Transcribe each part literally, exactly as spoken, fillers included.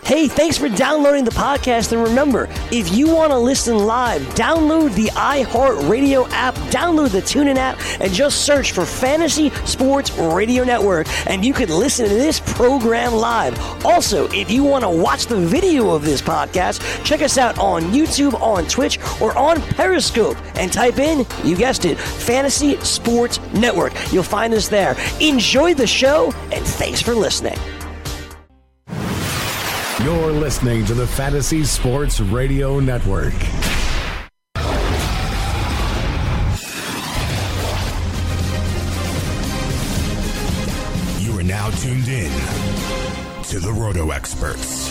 Hey, thanks for downloading the podcast. And remember, if you want to listen live, download the iHeartRadio app, download the TuneIn app, and just search for Fantasy Sports Radio Network, and you can listen to this program live. Also, if you want to watch the video of this podcast, check us out on YouTube, on Twitch, or on Periscope, and type in, you guessed it, Fantasy Sports Network. You'll find us there. Enjoy the show, and thanks for listening. You're listening to the Fantasy Sports Radio Network. You are now tuned in to the Roto Experts.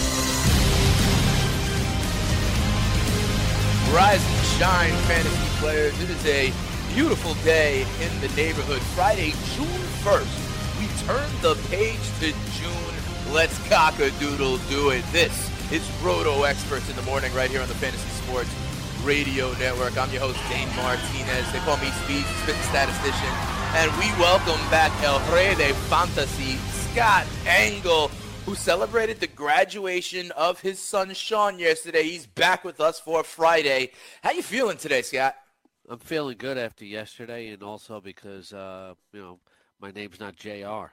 Rise and shine, fantasy players. It is a beautiful day in the neighborhood. Friday, June first. We turn the page to June. Let's cock-a-doodle do it. This is Roto Experts in the morning right here on the Fantasy Sports Radio Network. I'm your host, Dane Martinez. They call me Speed, Spit Statistician. And we welcome back El Rey de Fantasy, Scott Engel, who celebrated the graduation of his son, Sean, yesterday. He's back with us for Friday. How you feeling today, Scott? I'm feeling good after yesterday, and also because, uh, you know, my name's not J R.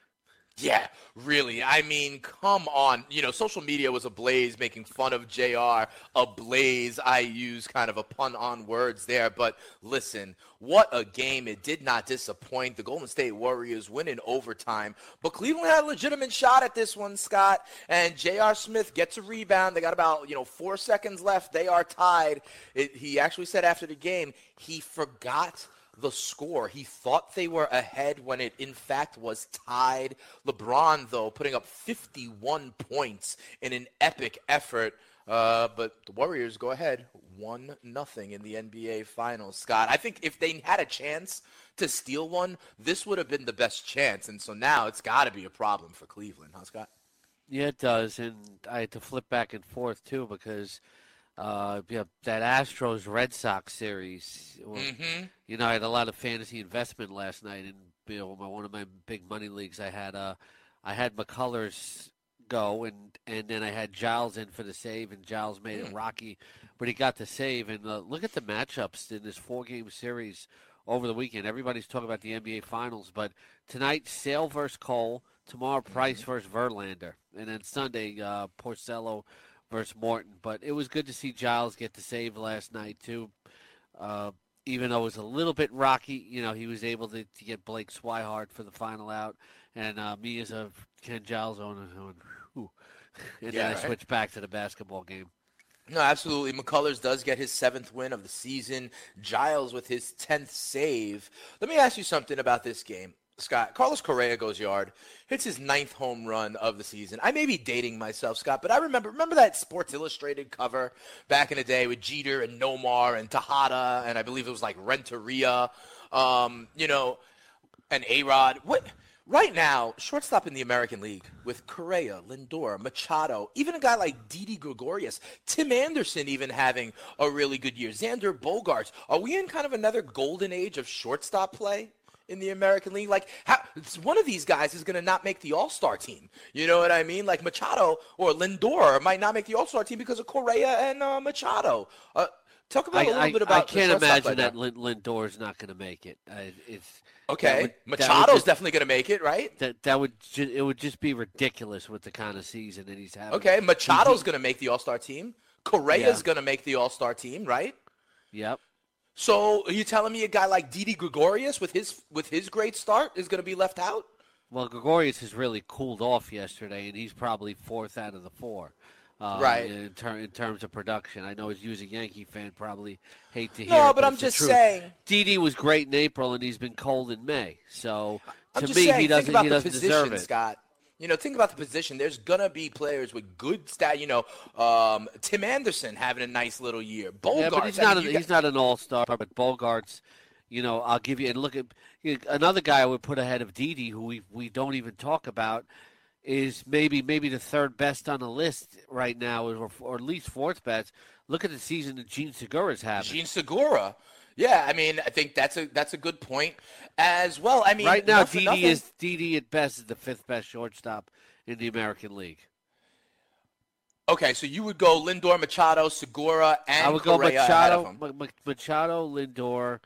Yeah, really. I mean, come on. You know, social media was ablaze, making fun of J R. Ablaze. I use kind of a pun on words there. But listen, what a game. It did not disappoint. The Golden State Warriors win in overtime. But Cleveland had a legitimate shot at this one, Scott. And J R. Smith gets a rebound. They got about, you know, four seconds left. They are tied. It, he actually said after the game he forgot the score. He thought they were ahead when it, in fact, was tied. LeBron, though, putting up fifty-one points in an epic effort. Uh, but the Warriors go ahead, one nothing in the N B A Finals. Scott, I think if they had a chance to steal one, this would have been the best chance. And so now it's got to be a problem for Cleveland, huh, Scott? Yeah, it does. And I had to flip back and forth, too, because Uh, yeah, that Astros-Red Sox series. Mm-hmm. You know, I had a lot of fantasy investment last night in you know, my, one of my big money leagues. I had uh, I had McCullers go, and, and then I had Giles in for the save, and Giles made mm. it rocky, but he got the save. And uh, look at the matchups in this four-game series over the weekend. Everybody's talking about the N B A Finals, but tonight, Sale versus Cole. Tomorrow, Price mm-hmm. versus Verlander. And then Sunday, uh, Porcello versus Morton. But it was good to see Giles get the save last night, too. Uh, even though it was a little bit rocky, you know, he was able to, to get Blake Swihart for the final out. And uh, me as a Ken Giles owner, whew, and yeah, then I right? switched back to the basketball game. No, absolutely. McCullers does get his seventh win of the season. Giles with his tenth save. Let me ask you something about this game, Scott. Carlos Correa goes yard, hits his ninth home run of the season. I may be dating myself, Scott, but I remember remember that Sports Illustrated cover back in the day with Jeter and Nomar and Tejada, and I believe it was like Renteria, um, you know, and A-Rod. What? Right now, shortstop in the American League with Correa, Lindor, Machado, even a guy like Didi Gregorius, Tim Anderson even having a really good year, Xander Bogaerts. Are we in kind of another golden age of shortstop play in the American League? Like, how, one of these guys is going to not make the All-Star team. You know what I mean? Like Machado or Lindor might not make the All-Star team because of Correa and uh, Machado. Uh, talk about I, a little I, bit about I can't imagine that that Lindor's not going to make it. Uh, it's Okay, would, Machado's just, definitely going to make it, right? That that would ju- it would just be ridiculous with the kind of season that he's having. Okay, Machado's going to make the All-Star team. Correa's yeah. going to make the All-Star team, right? Yep. So are you telling me a guy like Didi Gregorius with his with his great start is going to be left out? Well, Gregorius has really cooled off yesterday, and he's probably fourth out of the four. Uh, right. In, ter- in terms of production. I know as you as a Yankee fan probably hate to hear No, it, but, but I'm just saying. Didi was great in April, and he's been cold in May. So I'm to just me, saying, he doesn't, think about he the doesn't position, deserve it. Scott. You know, think about the position. There's going to be players with good stat. You know, um, Tim Anderson having a nice little year. Bogarts. Yeah, but he's I not, mean, a, got... he's not an all-star, but Bogarts, you know, I'll give you – and look at you know, another guy I would put ahead of Didi who we we don't even talk about is maybe maybe the third best on the list right now, or, or at least fourth best. Look at the season that Gene Segura's having. Gene Segura. Yeah, I mean, I think that's a that's a good point as well. I mean, right now, Didi Didi, is, Didi at best is the fifth best shortstop in the American League. Okay, so you would go Lindor, Machado, Segura, and I would Correa go ahead Machado, of him. M- Machado, Lindor,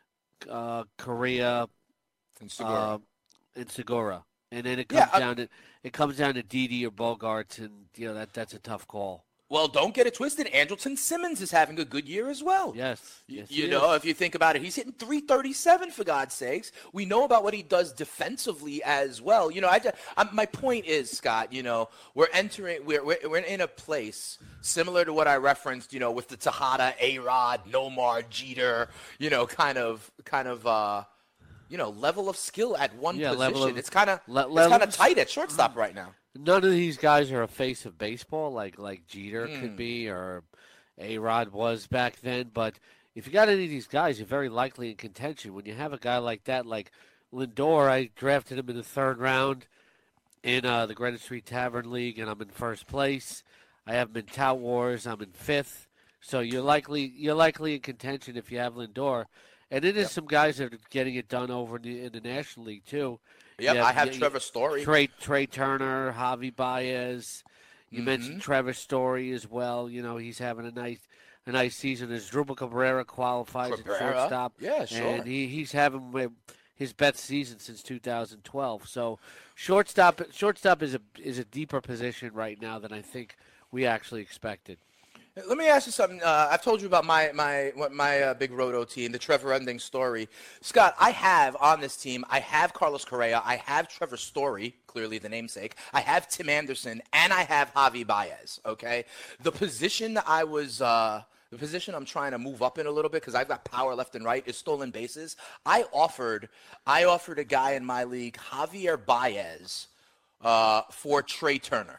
uh, Correa, And Segura. uh, and Segura, and then it Yeah, comes I- down to it comes down to Didi or Bogarts, and you know that that's a tough call. Well, don't get it twisted. Andrelton Simmons is having a good year as well. Yes, You, yes, you he know, is. if you think about it, he's hitting three thirty-seven for God's sakes. We know about what he does defensively as well. You know, I, just, I my point is, Scott. You know, we're entering, we're, we're we're in a place similar to what I referenced. You know, with the Tejada, A-Rod, Nomar, Jeter. You know, kind of kind of. uh You know, level of skill at one Yeah, position. level of- it's kind of le- it's level kind of of- tight at shortstop right now. None of these guys are a face of baseball like like Jeter Hmm. could be or A-Rod was back then. But if you got any of these guys, you're very likely in contention. When you have a guy like that, like Lindor, I drafted him in the third round in uh, the Greenwich Street Tavern League, and I'm in first place. I have him in Tout Wars. I'm in fifth. So you're likely you're likely in contention if you have Lindor. And then there's Yep. some guys that are getting it done over in the, in the National League too. Yep, Yeah, I have yeah, Trevor Story. Trey Trey Turner, Javi Baez. You Mhm. mentioned Trevor Story as well. You know he's having a nice a nice season. As Drupal Cabrera qualifies at Cabrera? shortstop, Yeah, sure. and he, he's having uh, his best season since two thousand twelve. So shortstop shortstop is a is a deeper position right now than I think we actually expected. Let me ask you something. Uh, I've told you about my my what my uh, big roto team, the Trevor Ending Story. Scott, I have on this team, I have Carlos Correa, I have Trevor Story, clearly the namesake. I have Tim Anderson, and I have Javi Baez. Okay, the position I was. Uh, The position I'm trying to move up in a little bit because I've got power left and right is stolen bases. I offered, I offered a guy in my league, Javier Baez, uh, for Trey Turner.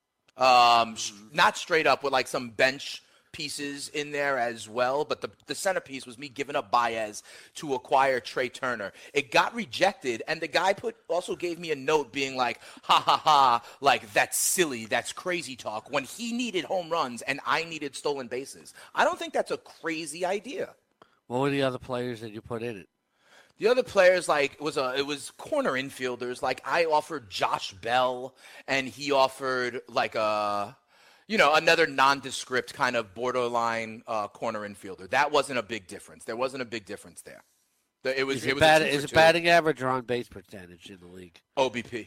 Um, not straight up with like some bench pieces in there as well, but the, the centerpiece was me giving up Baez to acquire Trey Turner. It got rejected, and the guy put also gave me a note being like, ha ha ha, like that's silly, that's crazy talk, when he needed home runs and I needed stolen bases. I don't think that's a crazy idea. What were the other players that you put in it? The other players, like, it was a, it was corner infielders. Like, I offered Josh Bell, and he offered, like, a, you know, another nondescript kind of borderline uh, corner infielder. That wasn't a big difference. There wasn't a big difference there. The- It was, Is it it, was bat, a two is for it two. batting average or on base percentage in the league? O B P.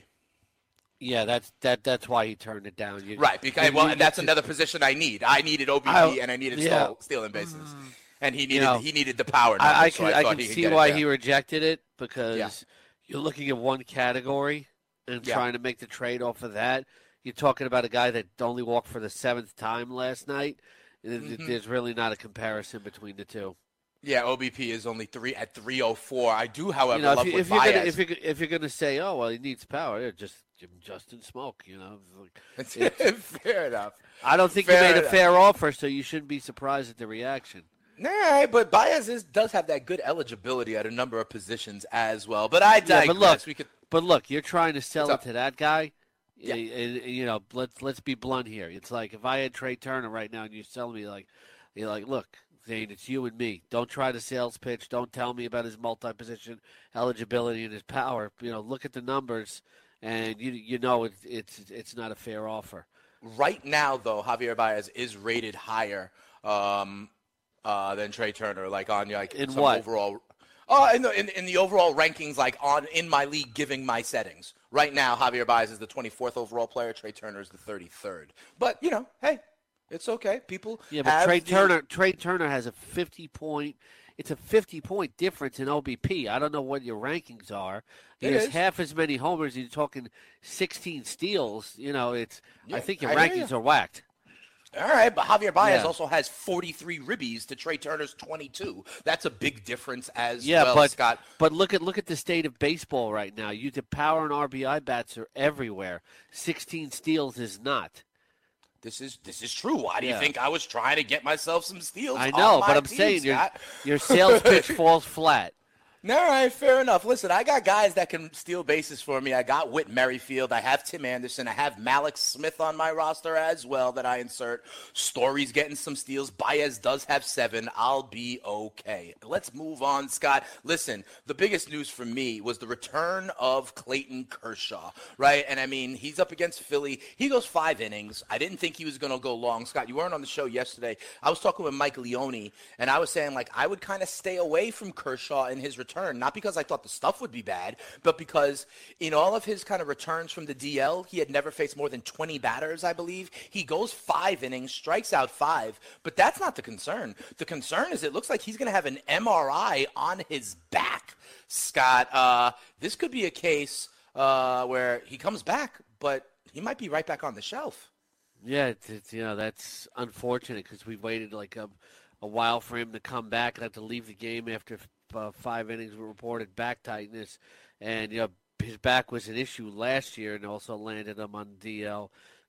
Yeah, that's that. That's why he turned it down. You, Right, because, you- well, you and that's get to- another position I need. I needed O B P, I- and I needed yeah. steal, stealing bases. And he needed know, he needed the power. I, I numbers, can so I, thought can he could see get it why there. he rejected it because Yeah. you're looking at one category and Yeah. trying to make the trade off of that. You're talking about a guy that only walked for the seventh time last night. Th- Mm-hmm. There's really not a comparison between the two. Yeah, O B P is only three at three oh four. I do, however, You know, if, love you, with if you're gonna Baez. if you're if you're gonna say, oh well, he needs power, yeah, just give him Justin Smoke. You know, Like, Fair enough. I don't think Fair you made enough. a fair offer, so you shouldn't be surprised at the reaction. Nah, but Baez is, does have that good eligibility at a number of positions as well. But I digress. Yeah, but look, we could, but look, you're trying to sell What's it up? to that guy. Yeah. Y- y- You know, let's let's be blunt here. It's like if I had Trey Turner right now, and you're telling me like, you're like, look, Zane, it's you and me. Don't try the sales pitch. Don't tell me about his multi-position eligibility and his power. You know, look at the numbers, and you you know it's it's it's not a fair offer. right now, though, Javier Baez is rated higher um, uh, than Trey Turner, like on like In some what? overall. Oh, in the in, in the overall rankings, like on in my league, giving my settings. Right now, Javier Baez is the twenty-fourth overall player. Trey Turner is the thirty-third. But you know, hey, it's okay. People Yeah, but have Trey the- Turner Trey Turner has a fifty point. It's a fifty point difference in O B P. I don't know what your rankings are. He It has is. half as many homers. You're talking sixteen steals. You know, it's. Yeah, I think your I hear rankings you. are whacked. All right, but Javier Baez Yeah. also has forty-three ribbies to Trey Turner's twenty-two. That's a big difference as Yeah, well, but Scott. but look at look at the state of baseball right now. You the power and R B I bats are everywhere. Sixteen steals is not. This is this is true. Why do Yeah. you think I was trying to get myself some steals? I on know, my but I'm team, saying your Scott? your sales pitch falls flat. All right, fair enough. Listen, I got guys that can steal bases for me. I got Whit Merrifield. I have Tim Anderson. I have Malik Smith on my roster as well that I insert. Story's getting some steals. Baez does have seven. I'll be okay. Let's move on, Scott. Listen, the biggest news for me was the return of Clayton Kershaw, right? And, I mean, he's up against Philly. He goes five innings. I didn't think he was going to go long. Scott, you weren't on the show yesterday. I was talking with Mike Leone, and I was saying, like, I would kind of stay away from Kershaw in his return. Not because I thought the stuff would be bad, but because in all of his kind of returns from the D L, he had never faced more than twenty batters, I believe. He goes five innings, strikes out five, but that's not the concern. The concern is it looks like he's going to have an M R I on his back, Scott. Uh, this could be a case uh, where he comes back, but he might be right back on the shelf. Yeah, it's, it's you know, that's unfortunate because we waited like a, a while for him to come back and have to leave the game after Uh, five innings with reported back tightness, and you know his back was an issue last year, and also landed him on D L.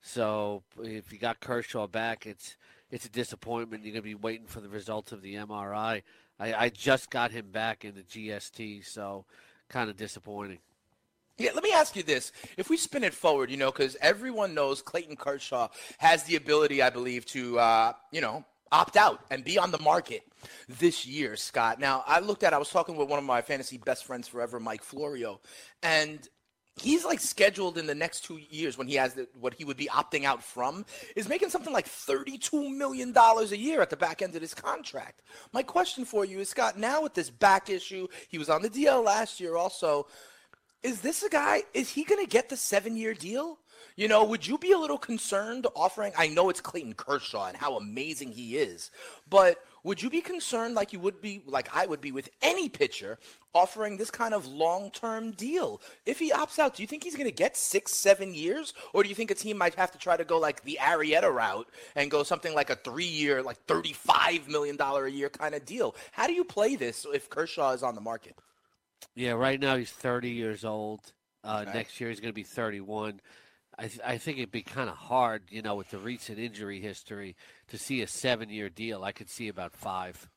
So if you got Kershaw back, it's it's a disappointment. You're gonna be waiting for the results of the M R I. I, I just got him back in the G S T, so kind of disappointing. Yeah, let me ask you this. If we spin it forward, you know, because everyone knows Clayton Kershaw has the ability, I believe, to, uh, you know, opt out and be on the market this year, Scott. Now, I looked at, I was talking with one of my fantasy best friends forever, Mike Florio, and he's like scheduled in the next two years when he has the, what he would be opting out from is making something like thirty-two million dollars a year at the back end of his contract. My question for you is, Scott, now with this back issue, he was on the D L last year also. Is this a guy, is he going to get the seven-year deal? You know, would you be a little concerned offering, I know it's Clayton Kershaw and how amazing he is, but would you be concerned like you would be, like I would be with any pitcher offering this kind of long-term deal? If he opts out, do you think he's going to get six, seven years? Or do you think a team might have to try to go like the Arrieta route and go something like a three-year, like thirty-five million dollars a year kind of deal? How do you play this if Kershaw is on the market? Yeah, right now he's thirty years old. Uh, Okay. Next year he's going to be thirty-one. I, th- I think it'd be kind of hard, you know, with the recent injury history, to see a seven-year deal. I could see about five.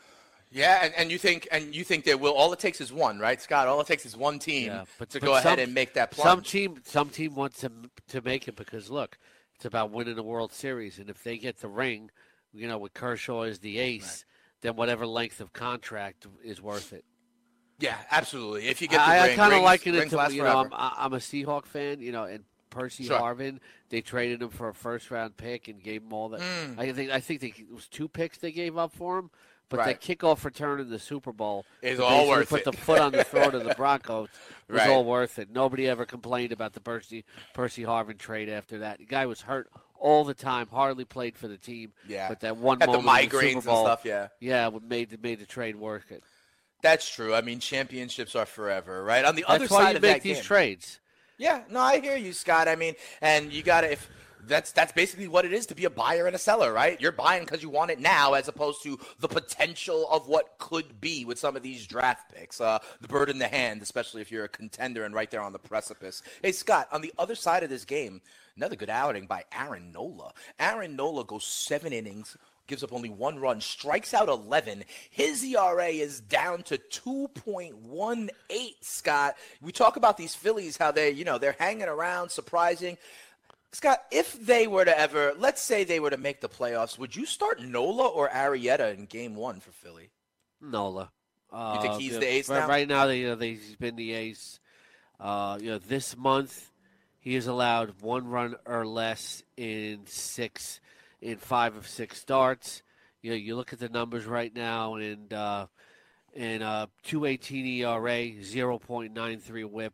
Yeah, and, and you think and you think there will, all it takes is one, right, Scott? All it takes is one team Yeah, but- to but go ahead some- and make that Some plunge. team, some team wants to to make it because look, it's about winning the World Series, and if they get the ring, you know, with Kershaw as the ace, then whatever length of contract is worth it. Yeah, absolutely. If you get the I, ring, I kind of rings- liken it rings to, last you know, I'm, forever. I'm a Seahawk fan, you know, and Percy Sure. Harvin, they traded him for a first round pick and gave him all that. Mm. I think I think they, it was two picks they gave up for him, but Right. that kickoff return in the Super Bowl Is to all basically worth put it. the foot on the throat of the Broncos was Right. all worth it. Nobody ever complained about the Percy Percy Harvin trade after that. The guy was hurt all the time, hardly played for the team. Yeah. But that one Had the moment in the migraines Super and Bowl, stuff, yeah. yeah, made made the trade worth it. That's true. I mean, championships are forever, right? On the other That's why side you of make that these game, trades. Yeah, no, I hear you, Scott. I mean, and you got to, if that's that's basically what it is to be a buyer and a seller, right? You're buying because you want it now as opposed to the potential of what could be with some of these draft picks. Uh, the bird in the hand, especially if you're a contender and right there on the precipice. Hey, Scott, on the other side of this game, another good outing by Aaron Nola. Aaron Nola goes seven innings, gives up only one run, strikes out eleven. His E R A is down to two point one eight, Scott. We talk about these Phillies, how they, you know, they're hanging around, surprising. Scott, if they were to ever, let's say they were to make the playoffs, would you start Nola or Arrieta in game one for Philly? Nola. Uh, You think he's yeah, the ace right, now? Right now, they, you know, they, he's been the ace. Uh, you know, this month he has allowed one run or less in six, in five of six starts. You know, you look at the numbers right now, and uh, and uh, two eighteen E R A, zero point nine three WHIP.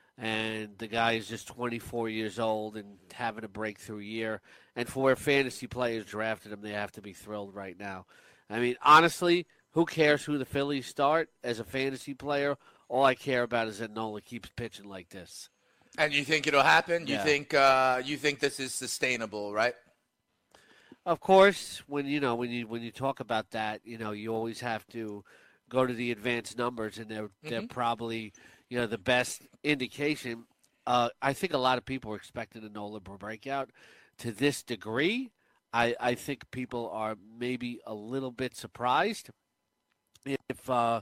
And the guy is just twenty-four years old and having a breakthrough year. And for where fantasy players drafted him, they have to be thrilled right now. I mean, honestly, who cares who the Phillies start as a fantasy player? All I care about is that Nola keeps pitching like this. And you think it'll happen? You Yeah. think uh, you think this is sustainable, right? Of course, when you know when you when you talk about that, you know you always have to go to the advanced numbers, and they're they're probably you know the best indication. Uh, I think a lot of people are expecting a Nola breakout to this degree. I I think people are maybe a little bit surprised if uh,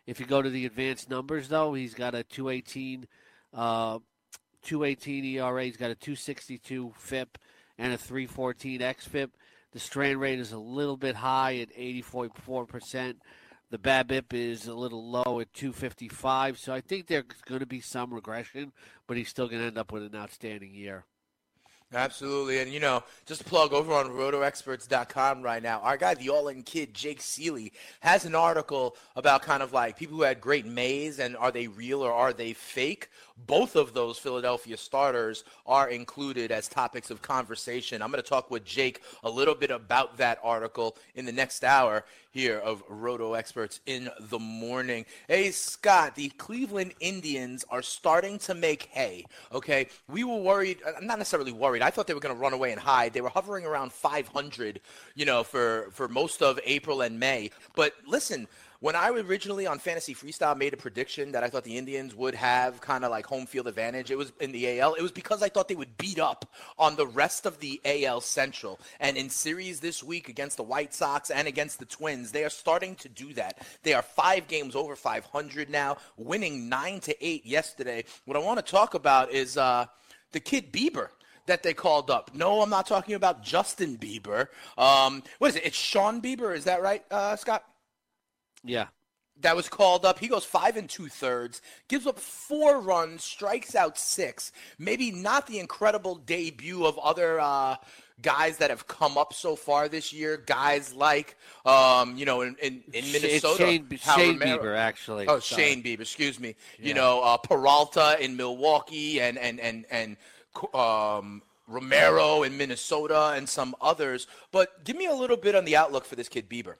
If you go to the advanced numbers, though, he's got a two eighteen, uh, two eighteen E R A. He's got a two sixty-two F I P and a three fourteen X F I P. The strand rate is a little bit high at eighty-four point four percent. The BABIP is a little low at two fifty-five. So I think there's going to be some regression, but he's still going to end up with an outstanding year. Absolutely. And, you know, just to plug over on roto experts dot com right now, our guy, the all-in kid, Jake Seeley, has an article about kind of like people who had great Mays and are they real or are they fake? Both of those Philadelphia starters are included as topics of conversation. I'm going to talk with Jake a little bit about that article in the next hour here of Roto Experts in the Morning. Hey, Scott, the Cleveland Indians are starting to make hay, okay? We were worried, not necessarily worried. I thought they were going to run away and hide. They were hovering around five hundred, you know, for, for most of April and May. But listen, when I originally on Fantasy Freestyle made a prediction that I thought the Indians would have kind of like home field advantage, it was in the A L. It was because I thought they would beat up on the rest of the A L Central. And in series this week against the White Sox and against the Twins, they are starting to do that. They are five games over five hundred now, winning nine to eight yesterday. What I want to talk about is uh, the kid Bieber that they called up. No, I'm not talking about Justin Bieber. Um, what is it? It's Sean Bieber. Is that right, uh, Scott? Yeah. That was called up. He goes five and two thirds, gives up four runs, strikes out six. Maybe not the incredible debut of other uh, guys that have come up so far this year. Guys like, um, you know, in, in, in Minnesota. Shane, Shane Bieber, actually. Oh, Sorry. Shane Bieber, excuse me. Yeah. You know, uh, Peralta in Milwaukee and, and, and, and um, Romero in Minnesota and some others. But give me a little bit on the outlook for this kid Bieber.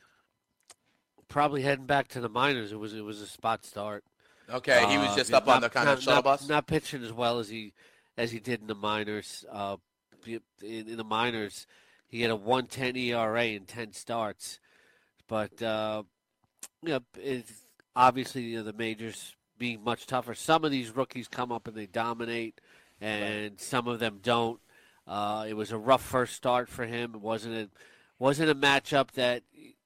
Probably heading back to the minors. It was it was a spot start. Okay, he was just uh, up not, on the kind not, of shuttle not, bus. Not pitching as well as he as he did in the minors. Uh, in, in the minors, he had a one ten E R A in ten starts. But uh, you know, it's obviously you know, the majors being much tougher. Some of these rookies come up and they dominate, and right. some of them don't. Uh, it was a rough first start for him. It wasn't a wasn't a matchup that.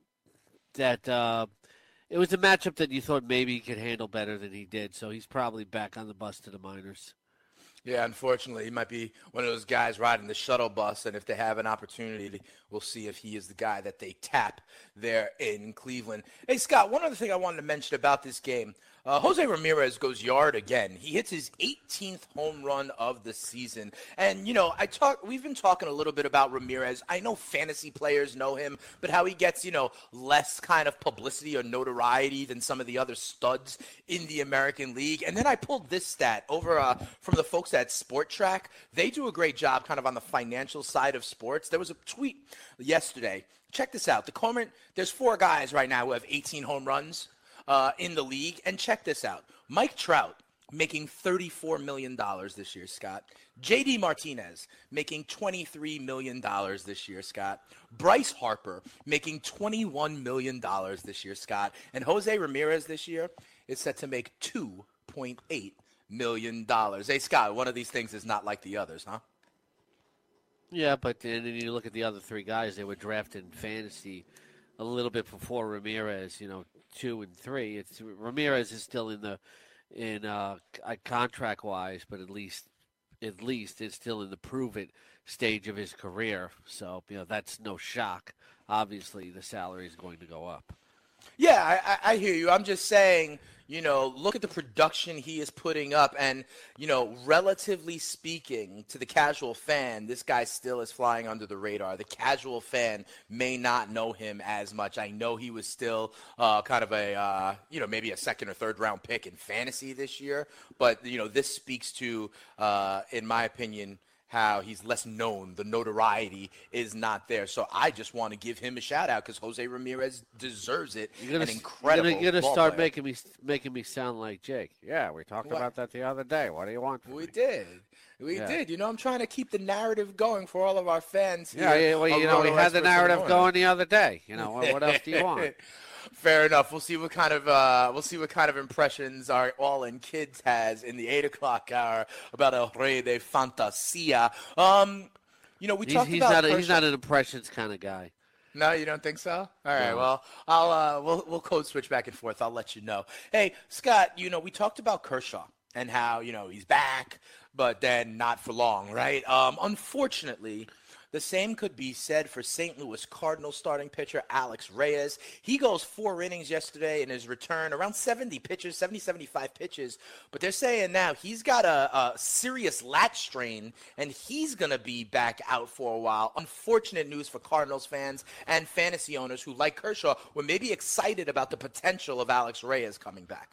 That uh, it was a matchup that you thought maybe he could handle better than he did. So he's probably back on the bus to the minors. Yeah, unfortunately, he might be one of those guys riding the shuttle bus, and if they have an opportunity, we'll see if he is the guy that they tap there in Cleveland. Hey, Scott, one other thing I wanted to mention about this game. Uh, Jose Ramirez goes yard again. He hits his eighteenth home run of the season. And, you know, I talk. we've been talking a little bit about Ramirez. I know fantasy players know him, but how he gets, you know, less kind of publicity or notoriety than some of the other studs in the American League. And then I pulled this stat over uh, from the folks at Sport Track. They do a great job kind of on the financial side of sports. There was a tweet yesterday. Check this out. The current, there's four guys right now who have eighteen home runs. Uh, in the league, and check this out. Mike Trout making thirty-four million dollars this year, Scott. J D Martinez making twenty-three million dollars this year, Scott. Bryce Harper making twenty-one million dollars this year, Scott. And Jose Ramirez this year is set to make two point eight million dollars. Hey, Scott, one of these things is not like the others, huh? Yeah, but then you look at the other three guys, they were drafted in fantasy a little bit before Ramirez, you know, two and three. It's Ramirez is still in the in uh, contract wise, but at least at least it's still in the prove it stage of his career. So you know that's no shock. Obviously, the salary is going to go up. Yeah, I, I hear you. I'm just saying, you know, look at the production he is putting up. And, you know, relatively speaking to the casual fan, this guy still is flying under the radar. The casual fan may not know him as much. I know he was still uh, kind of a, uh, you know, maybe a second or third round pick in fantasy this year. But, you know, this speaks to, uh, in my opinion, how he's less known. The notoriety is not there. So I just want to give him a shout out because Jose Ramirez deserves it. You're gonna, An incredible You're going to ball start player. making me making me sound like Jake. Yeah, we talked What? about that the other day. What do you want from We me? did. We Yeah. did. You know, I'm trying to keep the narrative going for all of our fans here. Yeah, yeah well, of you know, we Roto had the Experts in narrative Morning. going the other day. You know, what, what else do you want? Fair enough. We'll see what kind of uh, we'll see what kind of impressions our All In Kids has in the eight o'clock hour about El Rey de Fantasia. Um, you know, we He's, talked he's about not a, he's Kershaw- not an impressions kind of guy. No, you don't think so? All right. No. Well, I'll uh, we'll we'll code switch back and forth. I'll let you know. Hey, Scott, you know we talked about Kershaw and how you know he's back, but then not for long, right? Um, unfortunately. The same could be said for Saint Louis Cardinals starting pitcher Alex Reyes. He goes four innings yesterday in his return, around seventy pitches, seventy, seventy-five pitches. But they're saying now he's got a, a serious lat strain, and he's going to be back out for a while. Unfortunate news for Cardinals fans and fantasy owners who, like Kershaw, were maybe excited about the potential of Alex Reyes coming back.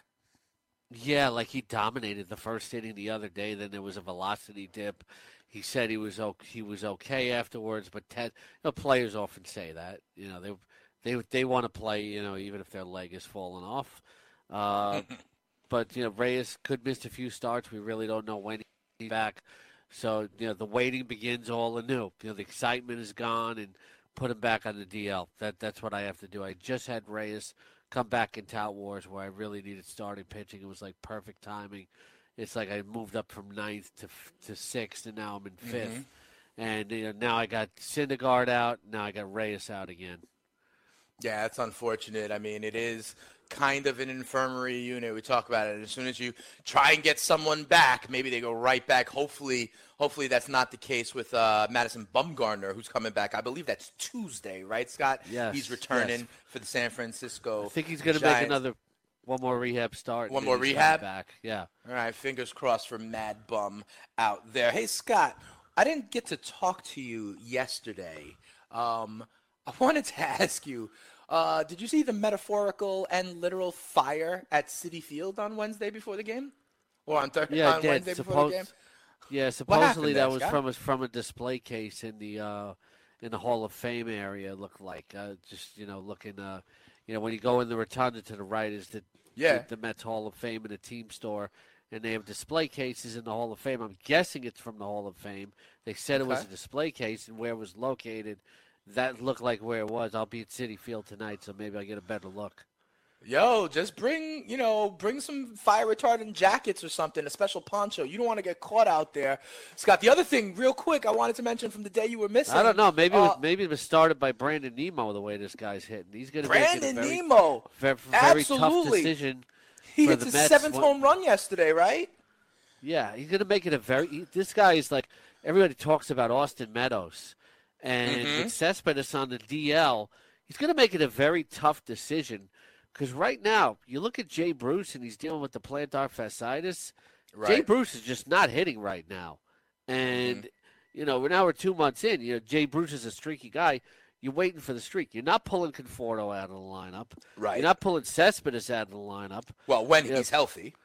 Yeah, like he dominated the first inning the other day. Then there was a velocity dip. He said he was okay, he was okay afterwards, but Ted, you know, players often say that. You know, they they they want to play, you know, even if their leg is falling off. Uh, but you know, Reyes could miss a few starts. We really don't know when he's back. So you know, the waiting begins all anew. You know, the excitement is gone, and put him back on the D L. That that's what I have to do. I just had Reyes come back in Tout Wars where I really needed starting pitching. It was like perfect timing. It's like I moved up from ninth to to sixth, and now I'm in fifth. Mm-hmm. And you know, now I got Syndergaard out. Now I got Reyes out again. Yeah, that's unfortunate. I mean, it is kind of an infirmary unit. We talk about it. As soon as you try and get someone back, maybe they go right back. Hopefully, hopefully that's not the case with uh, Madison Bumgarner, who's coming back. I believe that's Tuesday, right, Scott? Yes. He's returning yes. for the San Francisco. I think he's going to make another. One more rehab start. One more rehab? Back. Yeah. All right, fingers crossed for Mad Bum out there. Hey, Scott, I didn't get to talk to you yesterday. Um, I wanted to ask you, uh, did you see the metaphorical and literal fire at Citi Field on Wednesday before the game? Or on, thir- yeah, on Wednesday Suppos- before the game? Yeah, supposedly there, that was Scott? from a, from a display case in the uh, in the Hall of Fame area, it looked like. Uh, just, you know, looking uh, – you know, when you go in the rotunda to the right is the, yeah. the, the Mets Hall of Fame and the team store, and they have display cases in the Hall of Fame. I'm guessing it's from the Hall of Fame. They said okay. it was a display case, and where it was located, that looked like where it was. I'll be at Citi Field tonight, so maybe I'll get a better look. Yo, just bring, you know, bring some fire retardant jackets or something, a special poncho. You don't want to get caught out there. Scott, the other thing, real quick, I wanted to mention from the day you were missing. I don't know. Maybe, uh, it, was, maybe it was started by Brandon Nimmo, the way this guy's hitting. He's going to make it a Brandon very, Nimmo. very, very Absolutely. tough decision. He for hits the his Mets. seventh What, home run yesterday, right? Yeah, he's going to make it a very he, – this guy is like – everybody talks about Austin Meadows. And mm-hmm. with Cespedes on the D L, he's going to make it a very tough decision. Because right now, you look at Jay Bruce, and he's dealing with the plantar fasciitis. Right. Jay Bruce is just not hitting right now. And, mm-hmm. you know, we're now we're two months in. You know, Jay Bruce is a streaky guy. You're waiting for the streak. You're not pulling Conforto out of the lineup. Right. You're not pulling Cespedes out of the lineup. Well, when you he's know, healthy.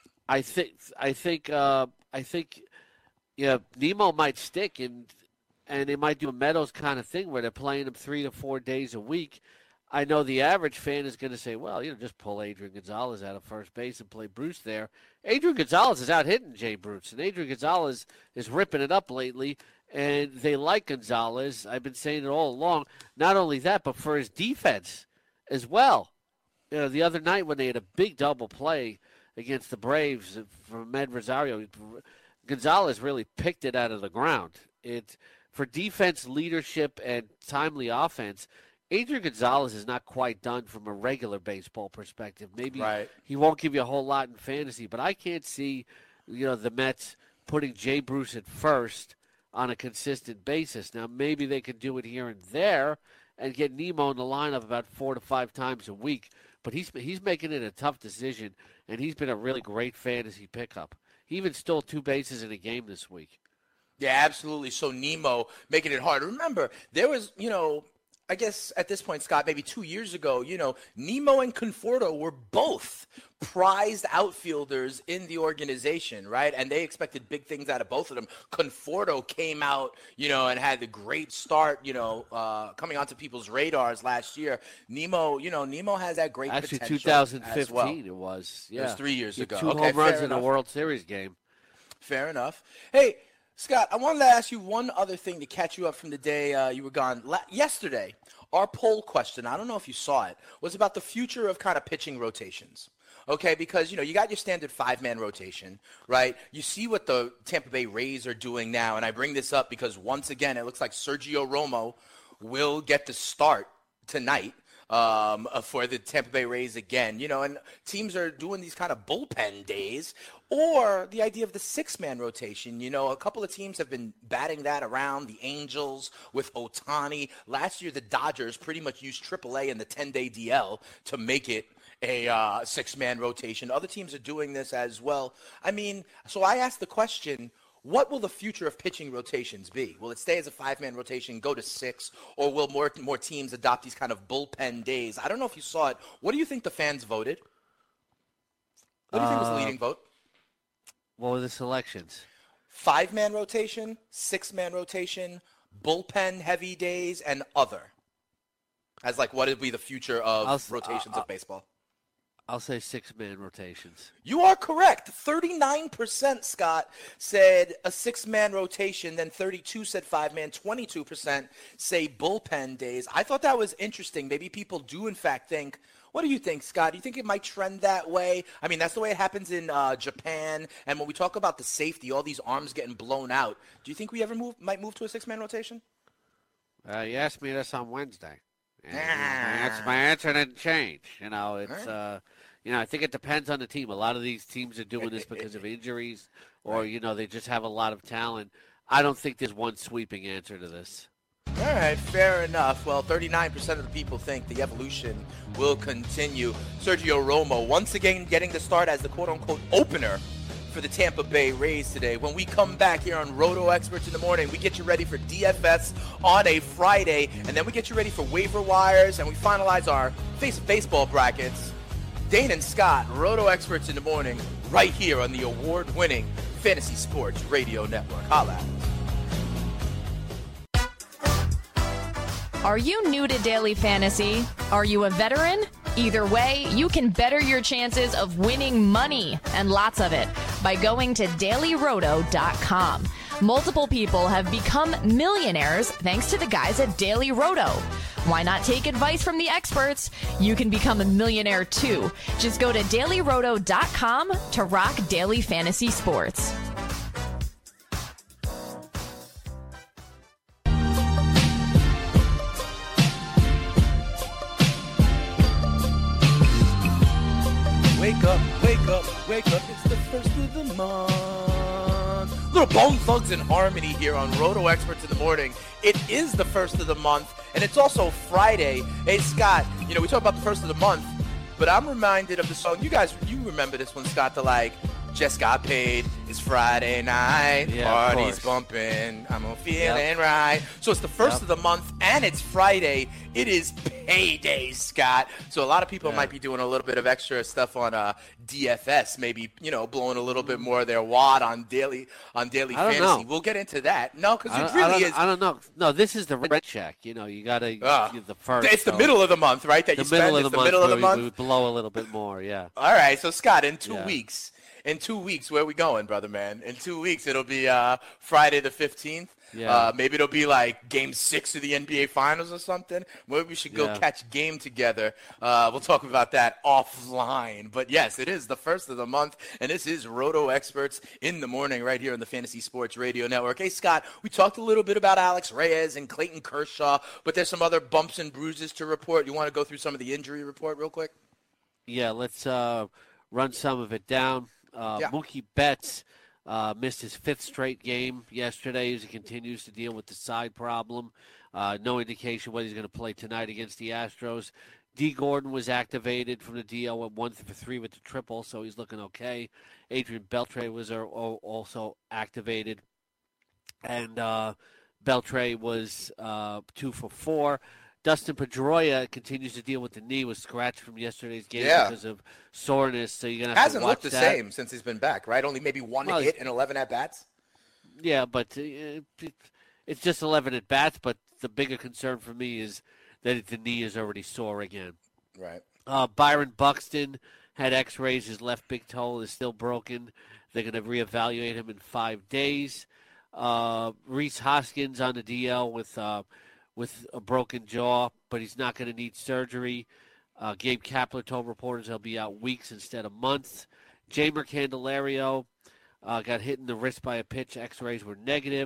I think I think uh, I think you know, Nimmo might stick, and and they might do a Meadows kind of thing where they're playing him three to four days a week. I know the average fan is going to say, well, you know, just pull Adrian Gonzalez out of first base and play Bruce there. Adrian Gonzalez is out hitting Jay Bruce, and Adrian Gonzalez is ripping it up lately, and they like Gonzalez. I've been saying it all along. Not only that, but for his defense as well. You know, the other night when they had a big double play against the Braves from Med Rosario, Gonzalez really picked it out of the ground. It for defense, leadership, and timely offense, Adrian Gonzalez is not quite done from a regular baseball perspective. Maybe right. he won't give you a whole lot in fantasy, but I can't see, you know, the Mets putting Jay Bruce at first on a consistent basis. Now, maybe they could do it here and there and get Nimmo in the lineup about four to five times a week, but he's he's making it a tough decision, and he's been a really great fantasy pickup. He even stole two bases in a game this week. Yeah, absolutely. So Nimmo making it hard. Remember, there was, you know, I guess at this point, Scott, maybe two years ago, you know, Nimmo and Conforto were both prized outfielders in the organization, right? And they expected big things out of both of them. Conforto came out, you know, and had the great start, you know, uh, coming onto people's radars last year. Nimmo, you know, Nimmo has that great Actually, potential twenty fifteen as well. It was. Yeah. It was three years He had ago. Two okay, home runs fair in enough. a World Series game. Fair enough. Hey, Scott, I wanted to ask you one other thing to catch you up from the day uh, you were gone. La- yesterday, our poll question, I don't know if you saw it, was about the future of kind of pitching rotations. Okay, because, you know, you got your standard five-man rotation, right? You see what the Tampa Bay Rays are doing now, and I bring this up because, once again, it looks like Sergio Romo, will get the start tonight um, uh, for the Tampa Bay Rays again. You know, and teams are doing these kind of bullpen days, or the idea of the six-man rotation. You know, a couple of teams have been batting that around. The Angels with Ohtani. Last year, the Dodgers pretty much used triple A and the ten-day D L to make it a uh, six-man rotation. Other teams are doing this as well. I mean, so I asked the question, what will the future of pitching rotations be? Will it stay as a five-man rotation, go to six, or will more more teams adopt these kind of bullpen days? I don't know if you saw it. What do you think the fans voted? What do you think was the leading vote? What were the selections? Five-man rotation, six-man rotation, bullpen-heavy days, and other. As like what would be the future of I'll, rotations I'll, of baseball? I'll say six-man rotations. You are correct. thirty-nine percent, Scott, said a six-man rotation. Then thirty-two said five-man. twenty-two percent say bullpen days. I thought that was interesting. Maybe people do, in fact, think, what do you think, Scott? Do you think it might trend that way? I mean, that's the way it happens in uh, Japan. And when we talk about the safety, all these arms getting blown out, do you think we ever move might move to a six-man rotation? Uh, you asked me this on Wednesday. And, you know, my, answer, my answer didn't change. You know, it's, uh, you know, I think it depends on the team. A lot of these teams are doing this because of injuries or, you know, they just have a lot of talent. I don't think there's one sweeping answer to this. All right, fair enough. Well, thirty-nine percent of the people think the evolution will continue. Sergio Romo once again getting the start as the quote-unquote opener for the Tampa Bay Rays today. When we come back here on Roto Experts in the Morning, we get you ready for D F S on a Friday, and then we get you ready for waiver wires, and we finalize our face of baseball brackets. Dane and Scott, Roto Experts in the Morning, right here on the award-winning Fantasy Sports Radio Network. Holla at us. Are you new to daily fantasy? Are you a veteran? Either way, you can better your chances of winning money, and lots of it, by going to daily roto dot com. Multiple people have become millionaires thanks to the guys at Daily Roto. Why not take advice from the experts? You can become a millionaire too. Just go to daily roto dot com to rock daily fantasy sports. Wake up, wake up, wake up. It's the first of the month. Little Bone Thugs and Harmony here on Roto Experts in the Morning. It is the first of the month, and it's also Friday. Hey, Scott, you know, we talk about the first of the month, but I'm reminded of the song. You guys, you remember this one, Scott, the like, just got paid. It's Friday night. Yeah, Party's bumping. I'm feeling yep. right. So it's the first yep. of the month, and it's Friday. It is payday, Scott. So a lot of people yeah. might be doing a little bit of extra stuff on uh, D F S, maybe, you know, blowing a little bit more of their wad on daily on daily I don't fantasy. know. We'll get into that. No, because it I really I is. I don't know. No, this is the red check. You know, you got to uh, give the first. It's the so middle of the month, right? That the you spend. middle It's of the the month. middle of the we, month. We would blow a little bit more, yeah. All right. So, Scott, in two yeah. weeks. In two weeks, where are we going, brother man? In two weeks, it'll be uh, Friday the fifteenth. Yeah. Uh, maybe it'll be like game six of the N B A Finals or something. Maybe we should go yeah. catch game together. Uh, we'll talk about that offline. But, yes, it is the first of the month, and this is Roto Experts in the Morning right here on the Fantasy Sports Radio Network. Hey, Scott, we talked a little bit about Alex Reyes and Clayton Kershaw, but there's some other bumps and bruises to report. You want to go through some of the injury report real quick? Yeah, let's uh, run some of it down. Uh, yeah. Mookie Betts uh, missed his fifth straight game yesterday as he continues to deal with the side problem. Uh, no indication whether he's going to play tonight against the Astros. D. Gordon was activated from the D L, went one for three with the triple, so he's looking okay. Adrian Beltre was uh, also activated, and uh, Beltre was uh, two for four. Dustin Pedroia continues to deal with the knee, was scratched from yesterday's game yeah. because of soreness. So you're gonna have hasn't to watch looked the that. same since he's been back, right? Only maybe one well, hit and eleven at bats. Yeah, but uh, it's just eleven at bats. But the bigger concern for me is that the knee is already sore again. Right. Uh, Byron Buxton had X-rays. His left big toe is still broken. They're going to reevaluate him in five days. Uh, Rhys Hoskins on the D L with. Uh, with a broken jaw, but he's not going to need surgery. Uh, Gabe Kapler told reporters he'll be out weeks instead of months. Jamer Candelario uh, got hit in the wrist by a pitch. X-rays were negative.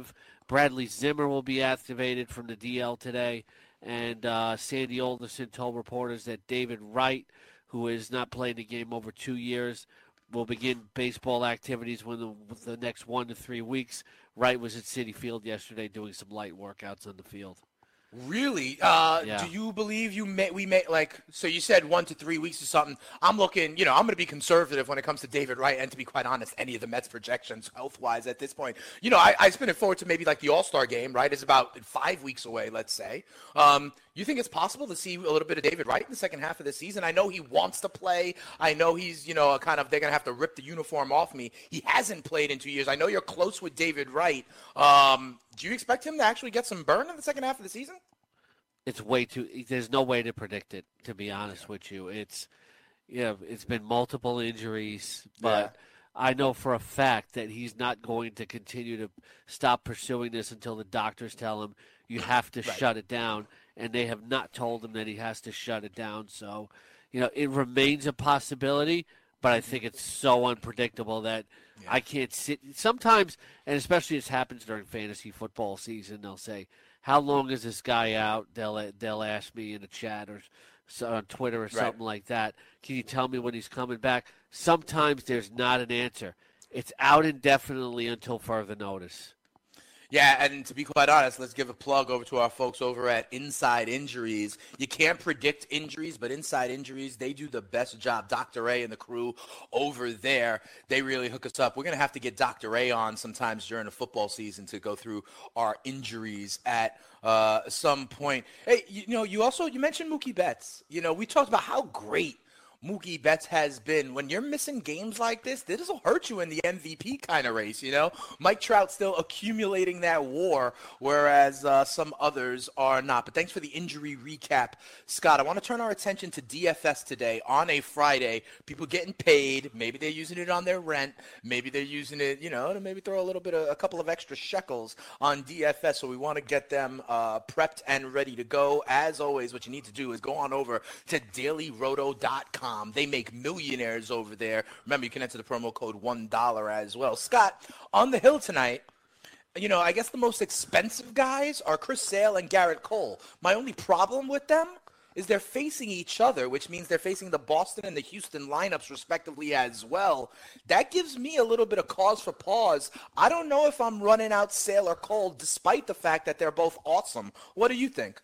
Bradley Zimmer will be activated from the D L today. And uh, Sandy Alderson told reporters that David Wright, who has not played the game over two years, will begin baseball activities within the, the next one to three weeks. Wright was at Citi Field yesterday doing some light workouts on the field. Really? Uh, Yeah. Do you believe you may we may like? So you said one to three weeks or something. I'm looking. You know, I'm going to be conservative when it comes to David Wright, and to be quite honest, any of the Mets projections health wise at this point. You know, I, I spin it forward to maybe like the All Star game. Right, is about five weeks away. Let's say. Um, you think it's possible to see a little bit of David Wright in the second half of the season? I know he wants to play. I know he's, you know, a kind of they're going to have to rip the uniform off me. He hasn't played in two years. I know you're close with David Wright. Um, do you expect him to actually get some burn in the second half of the season? It's way too. There's no way to predict it. To be honest yeah. with you, it's you know, it's been multiple injuries, but yeah. I know for a fact that he's not going to continue to stop pursuing this until the doctors tell him you have to right. shut it down, and they have not told him that he has to shut it down. So, you know, it remains a possibility, but I think it's so unpredictable that yeah. I can't sit. Sometimes, and especially this happens during fantasy football season, they'll say, how long is this guy out? They'll they'll ask me in the chat or so on Twitter or something right. like that. Can you tell me when he's coming back? Sometimes there's not an answer. It's out indefinitely until further notice. Yeah, and to be quite honest, let's give a plug over to our folks over at Inside Injuries. You can't predict injuries, but Inside Injuries, they do the best job. Doctor Ray and the crew over there, they really hook us up. We're going to have to get Doctor Ray on sometimes during the football season to go through our injuries at uh, some point. Hey, you know, you also, you mentioned Mookie Betts. You know, we talked about how great Mookie Betts has been. When you're missing games like this, this will hurt you in the M V P kind of race, you know? Mike Trout still accumulating that war, whereas uh, some others are not. But thanks for the injury recap, Scott. I want to turn our attention to D F S today on a Friday. People getting paid. Maybe they're using it on their rent. Maybe they're using it, you know, to maybe throw a little bit of a couple of extra shekels on D F S. So we want to get them uh, prepped and ready to go. As always, what you need to do is go on over to daily roto dot com. They make millionaires over there. Remember, you can enter the promo code one dollar as well. Scott, on the hill tonight, you know, I guess the most expensive guys are Chris Sale and Garrett Cole. My only problem with them is they're facing each other, which means they're facing the Boston and the Houston lineups respectively as well. That gives me a little bit of cause for pause. I don't know if I'm running out Sale or Cole, despite the fact that they're both awesome. What do you think?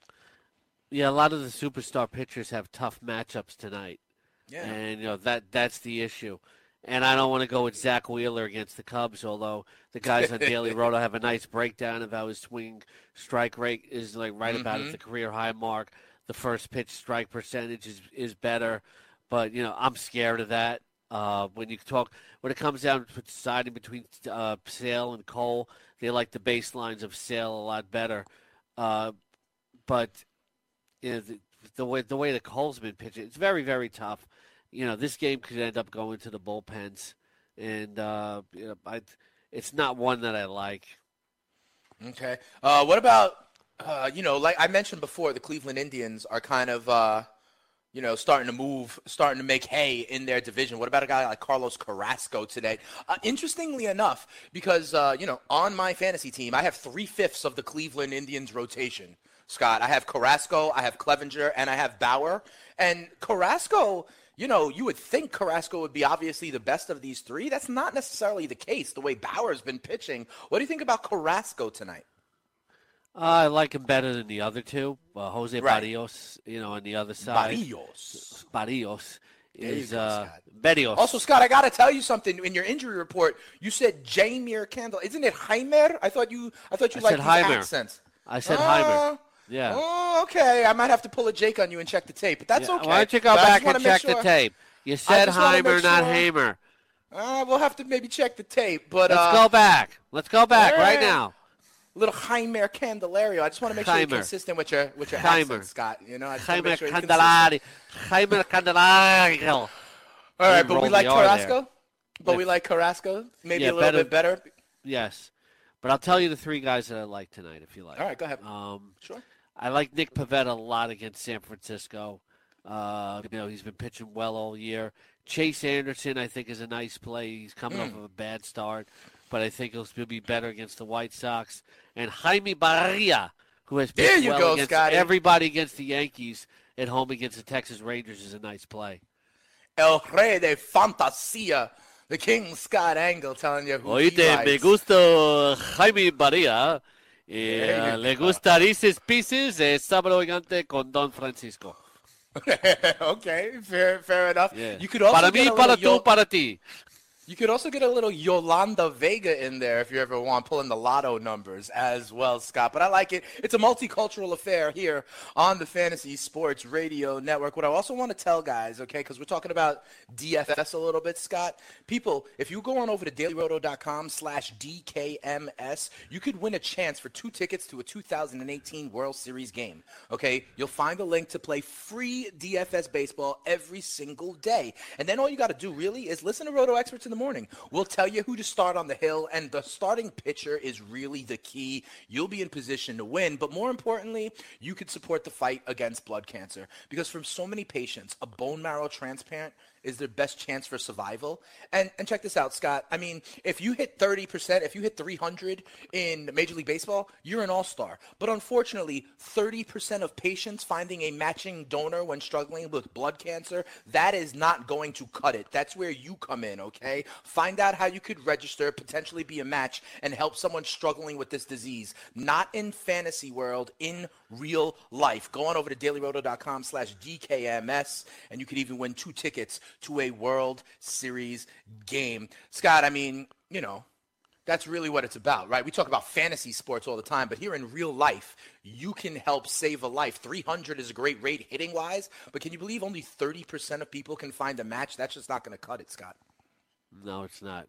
Yeah, a lot of the superstar pitchers have tough matchups tonight. Yeah. And, you know, that that's the issue. And I don't want to go with Zach Wheeler against the Cubs, although the guys on Daily Roto have a nice breakdown of how his swing strike rate is, like, right mm-hmm. about at the career high mark. The first pitch strike percentage is, is better. But, you know, I'm scared of that. Uh, when you talk, when it comes down to deciding between uh, Sale and Cole, they like the baselines of Sale a lot better. Uh, but... You know, the, the way the way the Cole's been pitching, it's very, very tough. You know, this game could end up going to the bullpens, and uh, you know, I, it's not one that I like. Okay. Uh, what about, uh, you know, like I mentioned before, the Cleveland Indians are kind of, uh, you know, starting to move, starting to make hay in their division. What about a guy like Carlos Carrasco today? Uh, interestingly enough, because, uh, you know, on my fantasy team, I have three-fifths of the Cleveland Indians rotation. Scott, I have Carrasco, I have Clevenger, and I have Bauer. And Carrasco, you know, you would think Carrasco would be obviously the best of these three. That's not necessarily the case, the way Bauer's been pitching. What do you think about Carrasco tonight? Uh, I like him better than the other two. Uh, Jose right. Barrios, you know, on the other side. Barrios. Barrios. Is, go, uh, Barrios. Also, Scott, I got to tell you something. In your injury report, you said Jaimier Candle. Isn't it Heimer? I thought you I thought you I liked these Heimer. accents. I said uh, Heimer. Yeah. Oh, okay. I might have to pull a Jake on you and check the tape, but that's yeah. okay. Why don't you go but back and check sure. the tape? You said Heimer, not sure. Hamer. Uh, we'll have to maybe check the tape, but let's uh, go back. Let's go back right, right now. Little Heimer Candelario. I just want to make sure Heimer. you're consistent with your with your Heimer. accent, Scott. You know, I just Heimer make sure Candelario. Heimer Candelario. All right, but we like Carrasco. But yeah. we like Carrasco. Maybe yeah, a little better, bit better. Yes, but I'll tell you the three guys that I like tonight, if you like. All right, go ahead. Um, sure. I like Nick Pivetta a lot against San Francisco. Uh, you know, he's been pitching well all year. Chase Anderson, I think, is a nice play. He's coming mm. off of a bad start. but I think he'll be better against the White Sox. And Jaime Barria, who has There pitched you well go, against Scotty. everybody against the Yankees at home against the Texas Rangers, is a nice play. El Rey de Fantasia, the King Scott Angle telling you who he Oíste, likes. me gusta Jaime Barria. Eh, There you le go. gusta Reese's Pieces, eh, sábado gigante con Don Francisco. Okay, fair, fair enough. Yeah. You could also para get mí, a para little tú, para ti. You could also get a little Yolanda Vega in there if you ever want, pulling the lotto numbers as well, Scott. But I like it. It's a multicultural affair here on the Fantasy Sports Radio Network. What I also want to tell guys, okay, because we're talking about D F S a little bit, Scott. People, if you go on over to dailyroto.com slash DKMS, you could win a chance for two tickets to a two thousand eighteen World Series game, okay? You'll find a link to play free D F S baseball every single day. And then all you got to do really is listen to Roto Experts in the morning. We'll tell you who to start on the hill, and the starting pitcher is really the key. You'll be in position to win, but more importantly, you could support the fight against blood cancer, because for so many patients, a bone marrow transplant is their best chance for survival. And and check this out, Scott. I mean, if you hit thirty percent, if you hit three hundred in Major League Baseball, you're an all-star. But unfortunately, thirty percent of patients finding a matching donor when struggling with blood cancer, that is not going to cut it. That's where you come in, okay? Find out how you could register, potentially be a match, and help someone struggling with this disease. Not in fantasy world, in real life. Go on over to dailyroto.com slash DKMS, and you could even win two tickets to a World Series game. Scott, I mean, you know, that's really what it's about, right? We talk about fantasy sports all the time, but here in real life, you can help save a life. three hundred is a great rate hitting-wise, but can you believe only thirty percent of people can find a match? That's just not going to cut it, Scott. No, it's not.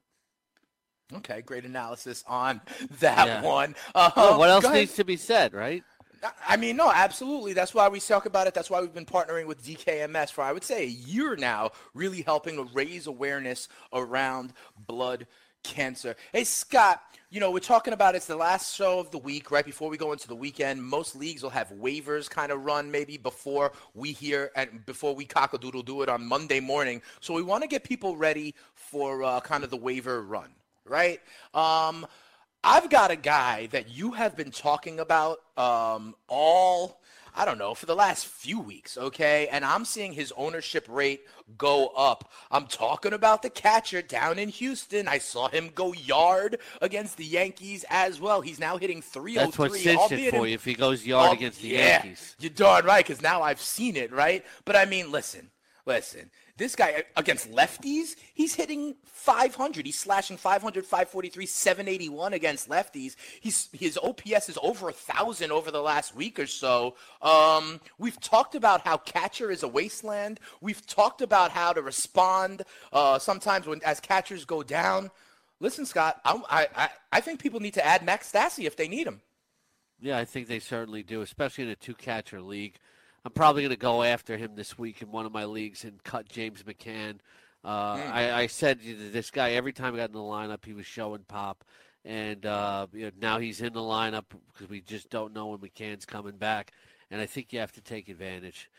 Okay, great analysis on that Yeah. one. Uh, Well, what else go ahead. needs to be said, right? I mean, no, absolutely. That's why we talk about it. That's why we've been partnering with D K M S for, I would say, a year now, really helping to raise awareness around blood cancer. Hey, Scott, you know, we're talking about it's the last show of the week, right before we go into the weekend. Most leagues will have waivers kind of run maybe before we hear and before we cock-a-doodle do it on Monday morning. So we want to get people ready for uh, kind of the waiver run, right? Um I've got a guy that you have been talking about um, all, I don't know, for the last few weeks, okay? And I'm seeing his ownership rate go up. I'm talking about the catcher down in Houston. I saw him go yard against the Yankees as well. He's now hitting three oh three. That's what cinched it for in- you if he goes yard Oh, against the yeah, Yankees. You're darn right, because now I've seen it, right? But I mean, listen, listen. This guy against lefties, he's hitting five hundred. He's slashing five hundred, five forty-three, seven eighty-one against lefties. He's his O P S is over a thousand over the last week or so. Um, we've talked about how catcher is a wasteland. We've talked about how to respond uh, sometimes when as catchers go down. Listen, Scott, I, I I think people need to add Max Stassi if they need him. Yeah, I think they certainly do, especially in a two-catcher league. I'm probably going to go after him this week in one of my leagues and cut James McCann. Uh, mm. I, I said this guy, every time I got in the lineup, he was showing pop. And uh, you know, now he's in the lineup because we just don't know when McCann's coming back. And I think you have to take advantage.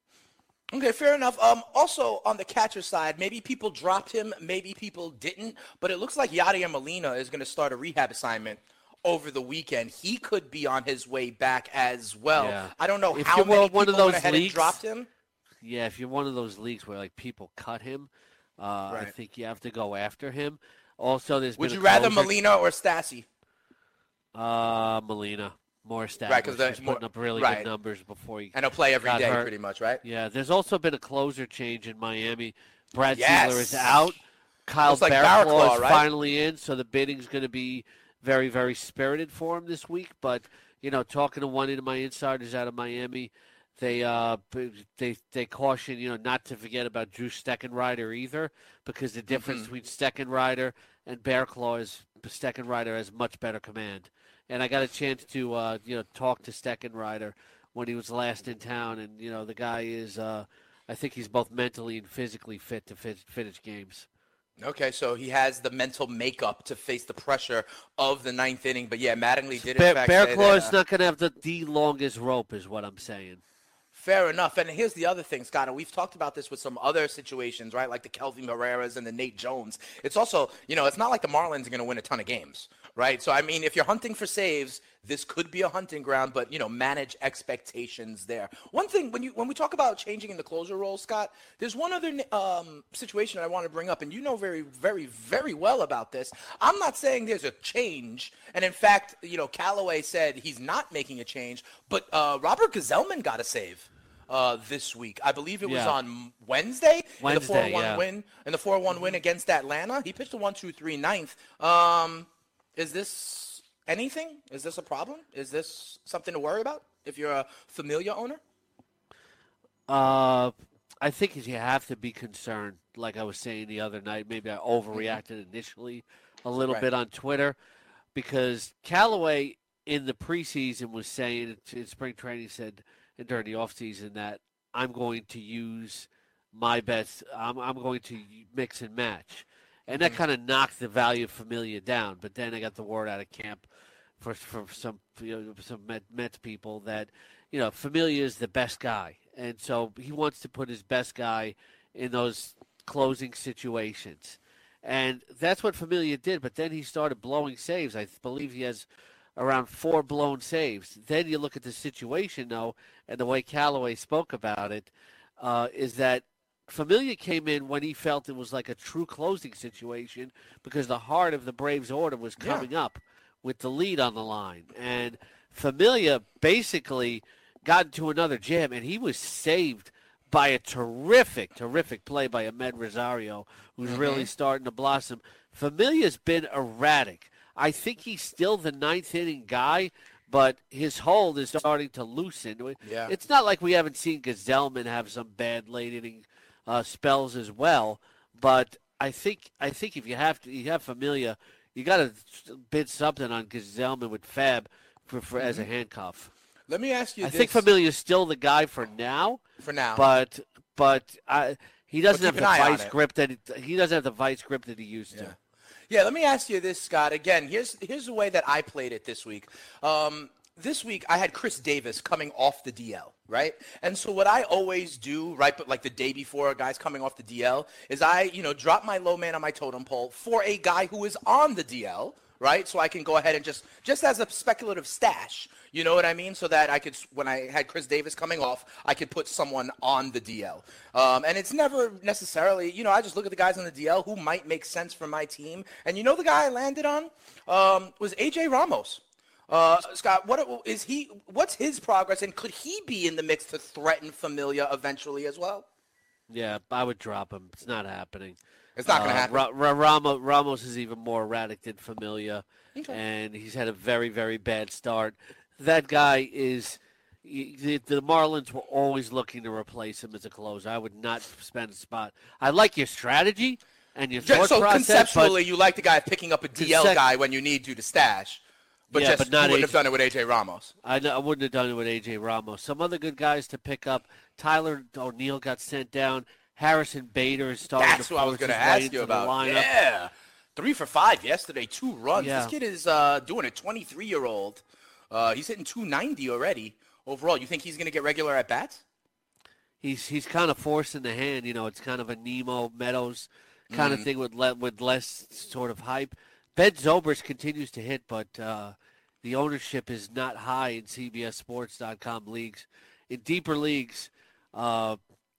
Okay, fair enough. Um, also, on the catcher side, maybe people dropped him, maybe people didn't. But it looks like Yadier Molina is going to start a rehab assignment over the weekend. He could be on his way back as well. Yeah. I don't know if how you're many one people of those went ahead leagues, and dropped him. Yeah, if you're one of those leagues where like people cut him, uh, right. I think you have to go after him. Also, there's Would been you a rather closer. Molina or Stassi? Uh, Molina, more established. Right, because he's putting up really right. good numbers before he and he'll play every got day, hurt. pretty much, right? Yeah, there's also been a closer change in Miami. Brad Yes. Ziegler is out. Kyle Looks like Barraclough Barraclough, is right? finally in, so the bidding's going to be very, very spirited for him this week. But you know, talking to one of my insiders out of Miami, they uh they they caution you know not to forget about Drew Steckenrider either, because the difference Mm-hmm. between Steckenrider and Barraclough is Steckenrider has much better command. And I got a chance to uh, you know talk to Steckenrider when he was last in town, and you know the guy is uh, I think he's both mentally and physically fit to fit, finish games. Okay, so he has the mental makeup to face the pressure of the ninth inning. But yeah, Mattingly did in Bear, fact say Barraclough that, is uh, not going to have the, the longest rope, is what I'm saying. Fair enough. And here's the other thing, Scott, and we've talked about this with some other situations, right? Like the Kelvin Herreras and the Nate Jones. It's also, you know, it's not like the Marlins are going to win a ton of games, right? So, I mean, if you're hunting for saves, this could be a hunting ground, but, you know, manage expectations there. One thing, when you when we talk about changing in the closer role, Scott, there's one other um, situation I want to bring up, and you know very, very, very well about this. I'm not saying there's a change, and in fact, you know, Callaway said he's not making a change, but uh, Robert Gsellman got a save uh, this week. I believe it was Yeah. on Wednesday, Wednesday, in the four one yeah. win, in the four one win against Atlanta. He pitched a one two three ninth. Um, is this anything? Is this a problem? Is this something to worry about if you're a Familia owner? Uh, I think you have to be concerned. Like I was saying the other night, maybe I overreacted initially a little Right. bit on Twitter because Callaway in the preseason was saying in spring training said and during the offseason that I'm going to use my best. I'm, I'm going to mix and match. And that kind of knocked the value of Familia down. But then I got the word out of camp for for some you know, some Met, Mets people that you know Familia is the best guy, and so he wants to put his best guy in those closing situations, and that's what Familia did. But then he started blowing saves. I believe he has around four blown saves. Then you look at the situation though, and the way Callaway spoke about it uh, is that Familia came in when he felt it was like a true closing situation because the heart of the Braves order was coming yeah. up with the lead on the line. And Familia basically got into another jam, and he was saved by a terrific, terrific play by Ahmed Rosario, who's mm-hmm. really starting to blossom. Familia's been erratic. I think he's still the ninth inning guy, but his hold is starting to loosen. Yeah. It's not like we haven't seen Gsellman have some bad late inning Uh, spells as well, but I think I think if you have to, you have Familia, you got to bid something on Gsellman with Fab for, for mm-hmm. as a handcuff. Let me ask you. I this. think Familia is still the guy for now. For now, but but I, he doesn't but have the vice grip that he, he doesn't have the vice grip that he used yeah. to. Yeah. Let me ask you this, Scott. Again, here's here's the way that I played it this week. Um, This week, I had Chris Davis coming off the D L, right? And so what I always do, right, but like the day before a guy's coming off the D L, is I, you know, drop my low man on my totem pole for a guy who is on the D L, right? So I can go ahead and just, just as a speculative stash, you know what I mean? So that I could, when I had Chris Davis coming off, I could put someone on the D L. Um, and it's never necessarily, you know, I just look at the guys on the D L who might make sense for my team. And you know the guy I landed on um, was A J Ramos. Uh, Scott, what is he? What's his progress, and could he be in the mix to threaten Familia eventually as well? Yeah, I would drop him. It's not happening. It's not going to uh, happen. Ra- Ra- Ramos, Ramos is even more erratic than Familia, okay. and he's had a very, very bad start. That guy is the, the Marlins were always looking to replace him as a closer. I would not spend a spot. I like your strategy and your thought so process. conceptually, but you like the guy picking up a D L concept- guy when you need to to stash. But yeah, just but not you wouldn't A J. have done it with A J Ramos. I, I wouldn't have done it with A J Ramos. Some other good guys to pick up. Tyler O'Neill got sent down. Harrison Bader is starting That's to what I was going to to ask you about. Yeah, three for five yesterday, two runs. Yeah. This kid is uh, doing it. twenty-three-year-old. Uh, he's hitting two ninety already overall. You think he's going to get regular at bats? He's he's kind of forcing the hand. You know, it's kind of a Nemo Meadows kind mm. of thing with le- with less sort of hype. Ben Zobrist continues to hit, but uh, the ownership is not high in C B S Sports dot com leagues. In deeper leagues, uh,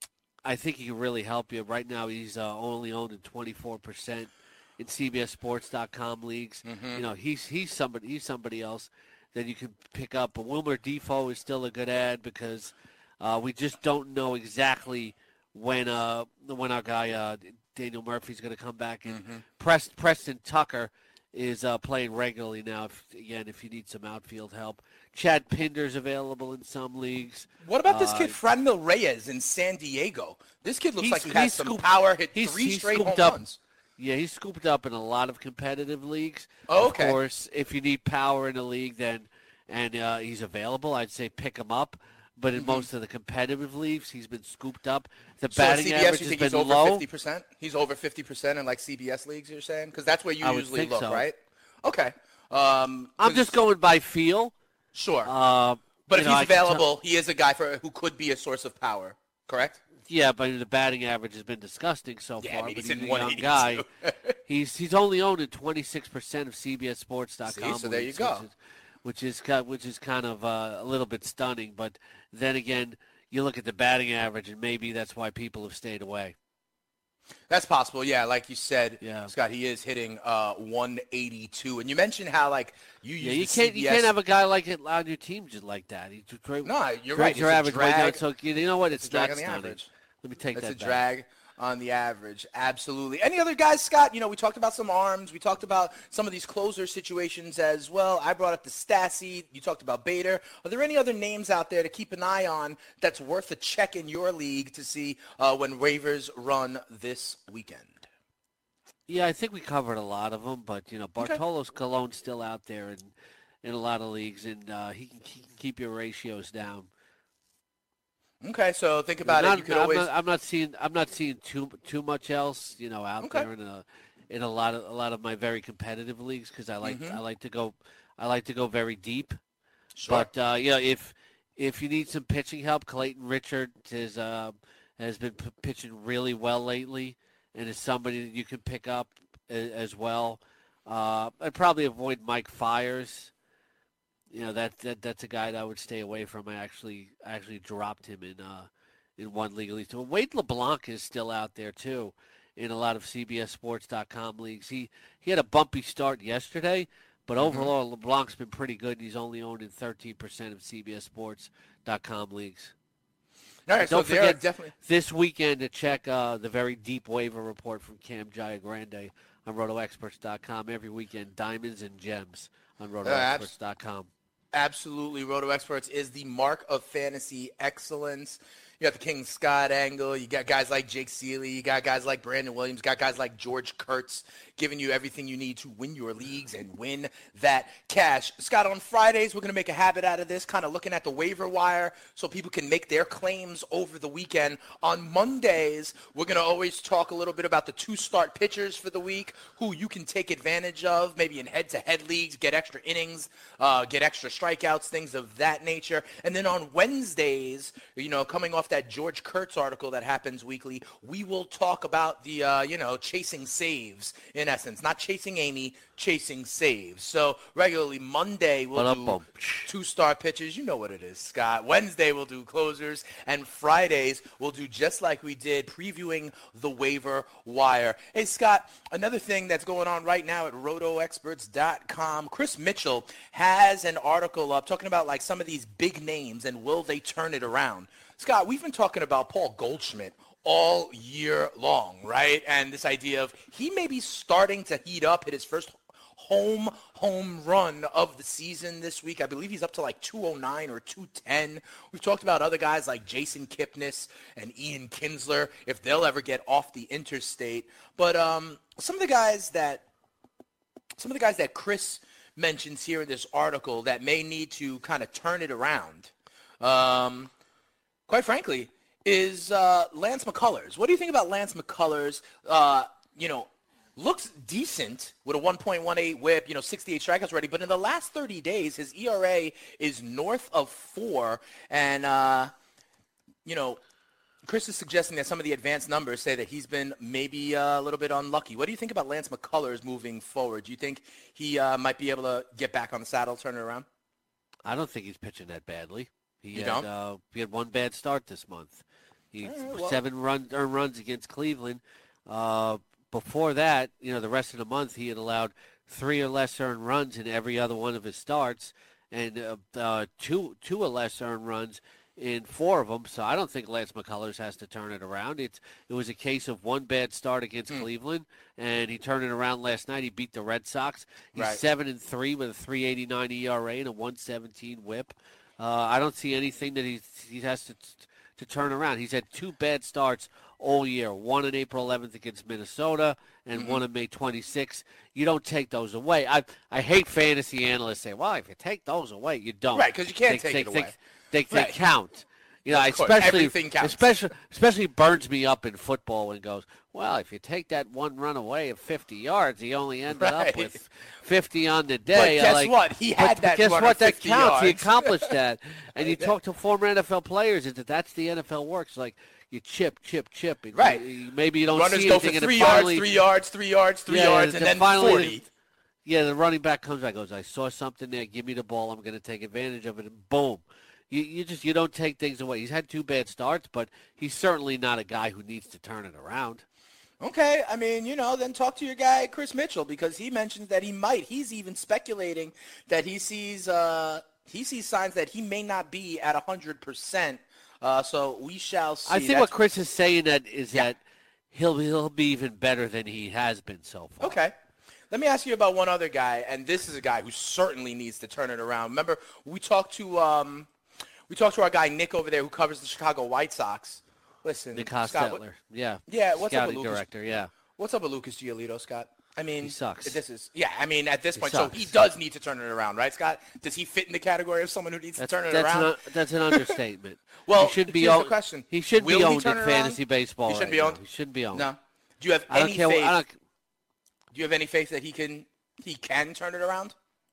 I think he can really help you. Right now, he's uh, only owned in twenty-four percent in C B S Sports dot com leagues. Mm-hmm. You know, he's he's somebody he's somebody else that you can pick up. But Wilmer Defoe is still a good ad because uh, we just don't know exactly when uh, when our guy uh, Daniel Murphy's going to come back. And mm-hmm. Prest, Preston Tucker is uh, playing regularly now, if, again, if you need some outfield help. Chad Pinder's available in some leagues. What about this uh, kid, Franmil Reyes, in San Diego? This kid looks like he has some scooped, power, hit he's, three he's straight home up, runs. Yeah, he's scooped up in a lot of competitive leagues. Oh, okay. Of course, if you need power in a league, then and uh, he's available, I'd say pick him up. But in mm-hmm. most of the competitive leagues, he's been scooped up. The so batting C B S, average you has think been he's over low. fifty percent? He's over fifty percent in like C B S leagues, you're saying? Because that's where you I would usually think look, so. right? Okay. Um, I'm just going by feel. Sure. Uh, But you if know, he's I can tell- available, he is a guy for who could be a source of power, correct? Yeah, but the batting average has been disgusting so Yeah, I far. mean, but he's he's in a young guy. one eighty-two. he's he's only owned in twenty-six percent of C B S Sports dot com. See, so there you leagues, go. Which is, which is, ki- which is kind of uh, a little bit stunning. But then again, you look at the batting average, and maybe that's why people have stayed away. That's possible, yeah. Like you said, Yeah. Scott, he is hitting uh, one eighty-two. And you mentioned how, like, you use Yeah, you the can't C B S. you can't have a guy like it on your team just like that. He tra- No, you're drags right. your It's a average way down. drag. So you know what? It's, It's a drag not on the stunning. average. Let me take It's that a back. drag on the average. Absolutely. Any other guys, Scott? You know, we talked about some arms. We talked about some of these closer situations as well. I brought up the Stassi. You talked about Bader. Are there any other names out there to keep an eye on that's worth a check in your league to see uh, when waivers run this weekend? Yeah, I think we covered a lot of them, but you know, Okay. Bartolos Colon's still out there in in a lot of leagues, and uh, he, can, he can keep your ratios down. Okay, so think about not, it. You could I'm, always. not, I'm not seeing I'm not seeing too too much else, you know, out Okay. there in a in a lot of a lot of my very competitive leagues because I like Mhm. I like to go I like to go very deep. Sure. But uh, you know, if if you need some pitching help, Clayton Richard is uh, has been p- pitching really well lately, and is somebody that you can pick up a- as well. Uh, I'd probably avoid Mike Fiers. You know that, that that's a guy that I would stay away from. I actually I actually dropped him in uh, in one league at least. Wade LeBlanc is still out there too in a lot of C B S Sports dot com leagues. He he had a bumpy start yesterday. But overall, LeBlanc's been pretty good, and he's only owned in thirteen percent of C B S Sports dot com leagues. All right, so Don't there are forget definitely. this weekend to check uh, the very deep waiver report from Cam Giagrande on Roto Experts dot com every weekend. Diamonds and gems on Roto Experts dot com. Absolutely. Roto Experts is the mark of fantasy excellence. You got the King Scott angle. You got guys like Jake Seeley. You got guys like Brandon Williams. You got guys like George Kurtz giving you everything you need to win your leagues and win that cash. Scott, on Fridays, we're going to make a habit out of this, kind of looking at the waiver wire so people can make their claims over the weekend. On Mondays, we're going to always talk a little bit about the two-start pitchers for the week, who you can take advantage of, maybe in head-to-head leagues, get extra innings, uh, get extra strikeouts, things of that nature. And then on Wednesdays, you know, coming off that George Kurtz article that happens weekly, we will talk about the, uh, you know, chasing saves, in essence. Not chasing Amy, chasing saves. So regularly Monday we'll do Ba-dum-bum. two-star pitchers. You know what it is, Scott. Wednesday we'll do closers. And Fridays we'll do just like we did, previewing the waiver wire. Hey, Scott, another thing that's going on right now at Roto Experts dot com, Chris Mitchell has an article up talking about like some of these big names and will they turn it around. Scott, we've been talking about Paul Goldschmidt all year long, right? And this idea of he may be starting to heat up, hit his first home home run of the season this week. I believe he's up to like two oh nine or two ten. We've talked about other guys like Jason Kipnis and Ian Kinsler, if they'll ever get off the interstate. But um, some of the guys that some of the guys that Chris mentions here in this article that may need to kind of turn it around, um, quite frankly, is uh, Lance McCullers. What do you think about Lance McCullers? Uh, you know, looks decent with a one point one eight whip, you know, sixty-eight strikeouts already. But in the last thirty days, his E R A is north of four. And, uh, you know, Chris is suggesting that some of the advanced numbers say that he's been maybe uh, a little bit unlucky. What do you think about Lance McCullers moving forward? Do you think he uh, might be able to get back on the saddle, turn it around? I don't think he's pitching that badly. He You had don't? Uh, he had one bad start this month. He All right, well- seven run earned runs against Cleveland. Uh, before that, you know, the rest of the month he had allowed three or less earned runs in every other one of his starts, and uh, uh, two two or less earned runs in four of them. So I don't think Lance McCullers has to turn it around. It's it was a case of one bad start against Hmm. Cleveland, and he turned it around last night. He beat the Red Sox. He's Right. seven and three with a three eighty-nine E R A and a one seventeen whip. Uh, I don't see anything that he he has to to turn around. He's had two bad starts all year. One on April eleventh against Minnesota, and Mm-hmm. one on May twenty-sixth. You don't take those away. I I hate fantasy analysts say, "Well, if you take those away, you don't." Right, 'cause you can't they, take they, it they, away. They, they Right. count. You know, Of course, especially everything counts. especially especially burns me up in football and goes, well, if you take that one run away of fifty yards, he only ended Right. up with fifty on the day. But guess like, what? He had but that guess run what? of That fifty counts. He yards. accomplished that. And you talk to former N F L players, and that's the N F L works. Like you chip, chip, chip. And Right. you- maybe you don't Runners see go for anything, three and yards, finally, three yards, three yards, three Yeah, yards, and and then then finally- forty. Yeah, the running back comes back, goes, I saw something there. Give me the ball. I'm going to take advantage of it. And boom. You, you just you don't take things away. He's had two bad starts, but he's certainly not a guy who needs to turn it around. Okay, I mean, you know, then talk to your guy Chris Mitchell because he mentions that he might. He's even speculating that he sees uh, he sees signs that he may not be at one hundred percent. Uh, so we shall see. I think That's- what Chris is saying that is Yeah. that he'll he'll be even better than he has been so far. Okay. Let me ask you about one other guy, and this is a guy who certainly needs to turn it around. Remember, we talked to um, we talked to our guy Nick over there who covers the Chicago White Sox. Listen, Nick Scott, Hostetler, what- yeah. Yeah, what's up with Scouting Lucas? director, yeah. What's up with Lucas Giolito, Scott? I mean, He sucks. This is yeah. I mean, at this He point, sucks. so he does need to turn it around, right, Scott? Does he fit in the category of someone who needs That's, to turn it that's around? An, that's an understatement. Well, he should be here's the owned. question. He should Will be he owned turn in it around? fantasy baseball. He shouldn't right be now. owned? He shouldn't be owned. No. Do you have I don't any care. faith? I don't, Do you have any faith that he can he can turn it around?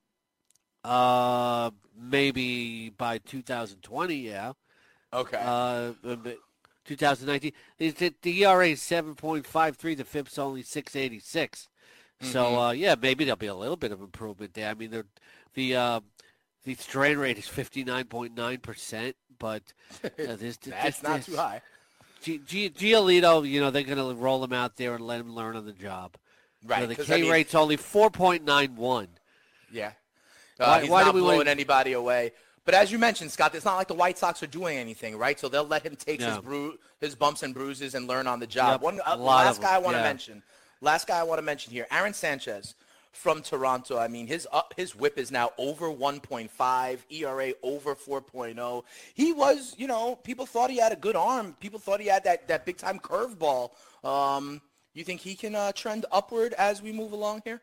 uh, maybe by two thousand twenty, yeah. Okay. Uh, but two thousand nineteen. The, the E R A is seven point five three. The F I P's only six eighty-six. So, uh, yeah, maybe there'll be a little bit of improvement there. I mean, the the, uh, the strain rate is fifty-nine point nine percent, but uh, there's, That's there's, not there's, too high. G- G- Giolito, you know, they're going to roll him out there and let him learn on the job. Right. You know, the 'cause, K I mean, rate's only four point nine one. Yeah. Uh, Why- he's why do not we blowing wait- anybody away. But as you mentioned, Scott, it's not like the White Sox are doing anything, right? So they'll let him take his No. bru- his bumps and bruises and learn on the job. Yep, One a uh, lot last of guy I them, want to yeah. mention. Last guy I want to mention here, Aaron Sanchez from Toronto. I mean, his up, his whip is now over one point five, E R A over four point oh. He was, you know, people thought he had a good arm. People thought he had that, that big-time curveball. Um, you think he can uh, trend upward as we move along here?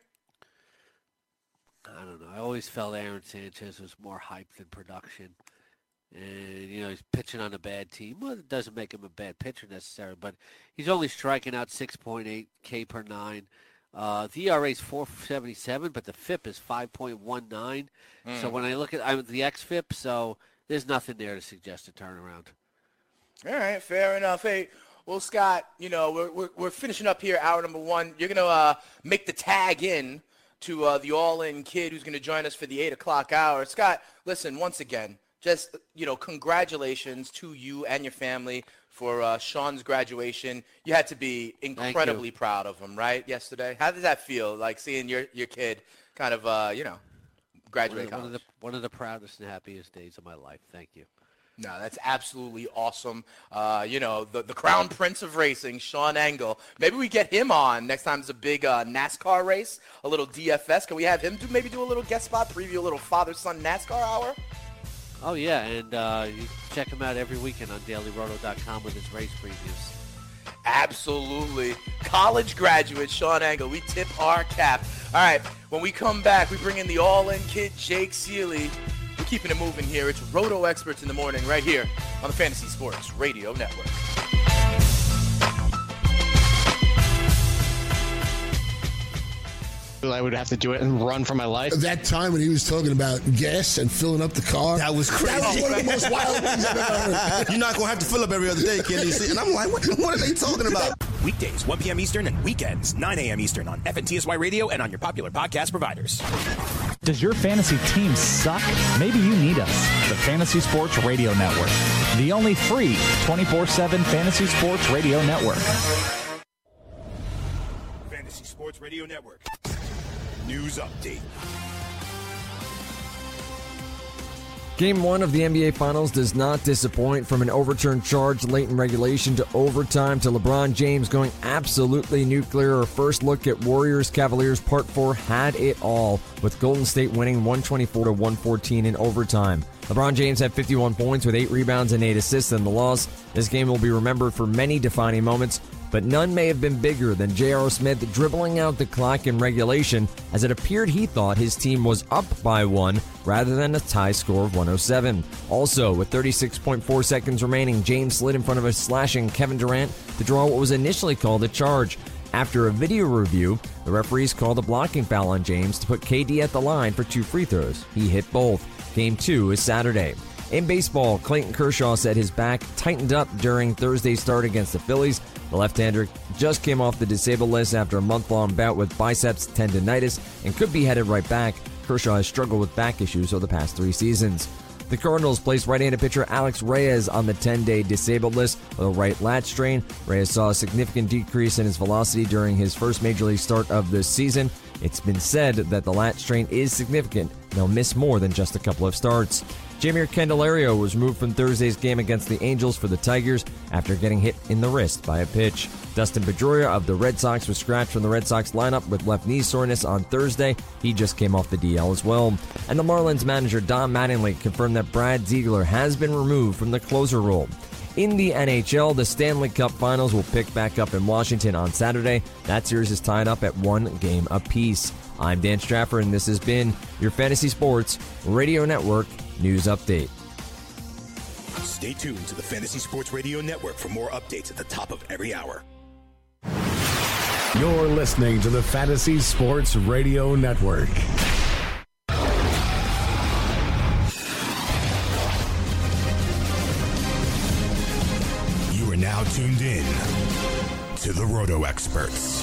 I don't know. I always felt Aaron Sanchez was more hype than production. And, you know, he's pitching on a bad team. Well, it doesn't make him a bad pitcher necessarily, but he's only striking out six point eight K per nine. Uh, the E R A is four seventy-seven, but the F I P is five point one nine. Mm. So when I look at I, the X F I P, so there's nothing there to suggest a turnaround. All right, fair enough. Hey, well, Scott, you know, we're we're, we're finishing up here, hour number one. You're going to uh, make the tag in to uh, the all-in kid who's going to join us for the eight o'clock hour. Scott, listen, once again, just, you know, congratulations to you and your family for uh, Sean's graduation. You had to be incredibly proud of him, right, yesterday? How did that feel, like seeing your, your kid kind of, uh, you know, graduate One of, college? one, of the, one of the proudest and happiest days of my life. Thank you. No, that's absolutely awesome. Uh, you know, the, the crown prince of racing, Sean Engel. Maybe we get him on next time there's a big uh, NASCAR race, a little D F S. Can we have him do maybe do a little guest spot, preview a little father-son NASCAR hour? Oh, yeah, and uh, you can check him out every weekend on daily roto dot com with his race previews. Absolutely. College graduate Sean Engel. We tip our cap. All right, when we come back, we bring in the all-in kid, Jake Seeley. We're keeping it moving here. It's Roto Experts in the Morning right here on the Fantasy Sports Radio Network. I would have to do it and run for my life. That time when he was talking about gas and filling up the car. That was crazy. That was one of the most wild things I've ever heard. You're not going to have to fill up every other day, Kenny. And I'm like, what, what are they talking about? Weekdays, one p.m. Eastern, and weekends, nine a.m. Eastern on F N T S Y Radio and on your popular podcast providers. Does your fantasy team suck? Maybe you need us. The Fantasy Sports Radio Network. The only free twenty-four seven Fantasy Sports Radio Network. Fantasy Sports Radio Network. News update. Game one of the N B A Finals does not disappoint. From an overturned charge late in regulation to overtime to LeBron James going absolutely nuclear. Our first look at Warriors-Cavaliers Part four had it all, with Golden State winning one twenty-four to one fourteen in overtime. LeBron James had fifty-one points with eight rebounds and eight assists in the loss. This game will be remembered for many defining moments. but none may have been bigger than J R. Smith dribbling out the clock in regulation, as it appeared he thought his team was up by one rather than a tie score of one oh seven. Also, with thirty-six point four seconds remaining, James slid in front of a slashing Kevin Durant to draw what was initially called a charge. After a video review, the referees called a blocking foul on James to put K D at the line for two free throws. He hit both. Game two is Saturday. In baseball, Clayton Kershaw said his back tightened up during Thursday's start against the Phillies. The left-hander just came off the disabled list after a month-long bout with biceps tendonitis and could be headed right back. Kershaw has struggled with back issues over the past three seasons. The Cardinals placed right-handed pitcher Alex Reyes on the ten-day disabled list with a right lat strain. Reyes saw a significant decrease in his velocity during his first major league start of this season. It's been said that the lat strain is significant, and he'll miss more than just a couple of starts. Jeimer Candelario was moved from Thursday's game against the Angels for the Tigers after getting hit in the wrist by a pitch. Dustin Pedroia of the Red Sox was scratched from the Red Sox lineup with left knee soreness on Thursday. He just came off the D L as well. And the Marlins manager Don Mattingly confirmed that Brad Ziegler has been removed from the closer role. In the N H L, the Stanley Cup Finals will pick back up in Washington on Saturday. That series is tied up at one game apiece. I'm Dan Strafford, and this has been your Fantasy Sports Radio Network News Update. Stay tuned to the Fantasy Sports Radio Network for more updates at the top of every hour. You're listening to the Fantasy Sports Radio Network. You are now tuned in to the Roto Experts.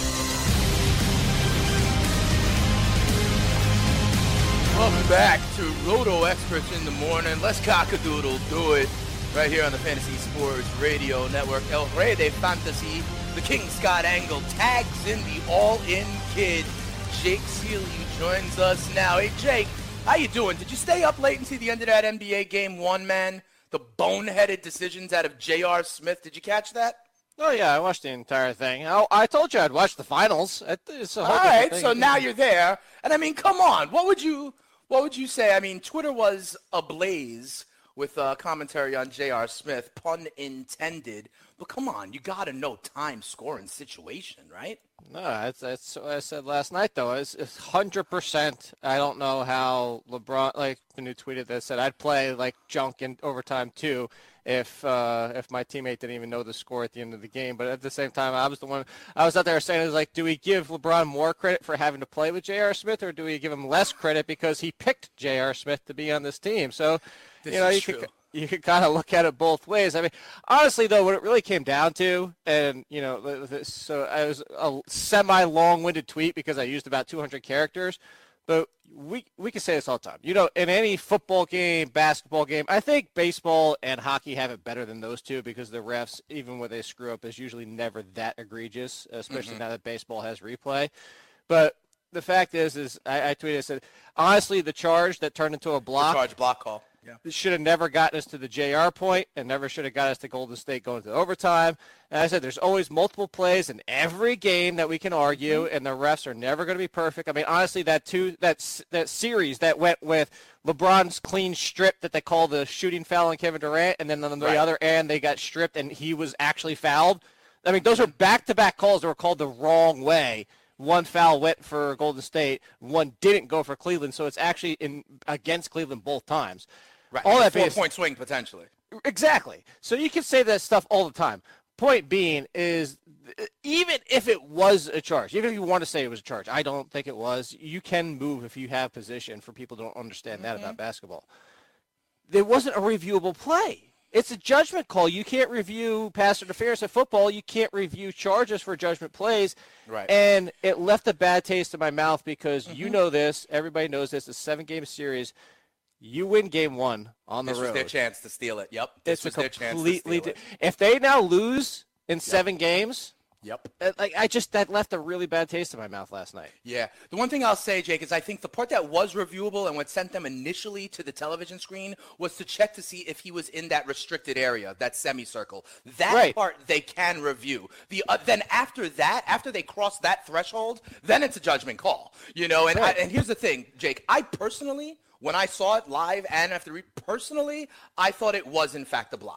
Welcome back to Roto Experts in the morning. Let's cock-a-doodle do it right here on the Fantasy Sports Radio Network. El Rey de Fantasy, the King Scott Angle, tags in the all-in kid. Jake Seeley joins us now. Hey, Jake, how you doing? Did you stay up late and see the end of that N B A Game one, man? The boneheaded decisions out of J R. Smith. Did you catch that? Oh, yeah, I watched the entire thing. I, I told you I'd watch the finals. It's a whole all right, thing. So now you're there. And, I mean, come on. What would you... What would you say? I mean, Twitter was ablaze with uh, commentary on J R. Smith, pun intended. But come on, you got to know time, score, and situation, right? No, that's, that's what I said last night, though. It's, it's one hundred percent. I don't know how LeBron, like, when you tweeted that, said I'd play, like, junk in overtime, too, if uh, if my teammate didn't even know the score at the end of the game. But at the same time, I was the one, I was out there saying, it was like, do we give LeBron more credit for having to play with J R. Smith, or do we give him less credit because he picked J R. Smith to be on this team? So, this you know, you could, you could kind of look at it both ways. I mean, honestly, though, what it really came down to, and, you know, so I was a semi-long-winded tweet because I used about two hundred characters, but we we can say this all the time. You know, in any football game, basketball game, I think baseball and hockey have it better than those two because the refs, even when they screw up, is usually never that egregious, especially mm-hmm. now that baseball has replay. But the fact is, is I, I tweeted, I said, honestly, the charge that turned into a block. The charge block call. Yeah. Should have never gotten us to the J R point and never should have got us to Golden State going to overtime. And I said there's always multiple plays in every game that we can argue, and the refs are never going to be perfect. I mean, honestly, that two that that series that went with LeBron's clean strip that they called the shooting foul on Kevin Durant, and then on the right. other end they got stripped and he was actually fouled. I mean, those are back-to-back calls that were called the wrong way. One foul went for Golden State, one didn't go for Cleveland, so it's actually in against Cleveland both times. Right. All that four-point swing potentially. Exactly. So you can say that stuff all the time. Point being is, even if it was a charge, even if you want to say it was a charge, I don't think it was. You can move if you have position. For people who don't understand mm-hmm. that about basketball, there wasn't a reviewable play. It's a judgment call. You can't review pass interference in football. You can't review charges for judgment plays. Right. And it left a bad taste in my mouth because mm-hmm. you know this. Everybody knows this. It's a seven-game series. You win game one on the this road. This was their chance to steal it. Yep. This it's was a their chance to completely steal it. If they now lose in yep. seven games, yep. Like I just that left a really bad taste in my mouth last night. Yeah. The one thing I'll say, Jake, is I think the part that was reviewable and what sent them initially to the television screen was to check to see if he was in that restricted area, that semicircle. That right. part they can review. The uh, then after that, after they cross that threshold, then it's a judgment call. You know, and right. I, and here's the thing, Jake. I personally, when I saw it live and after read, personally, I thought it was in fact a block.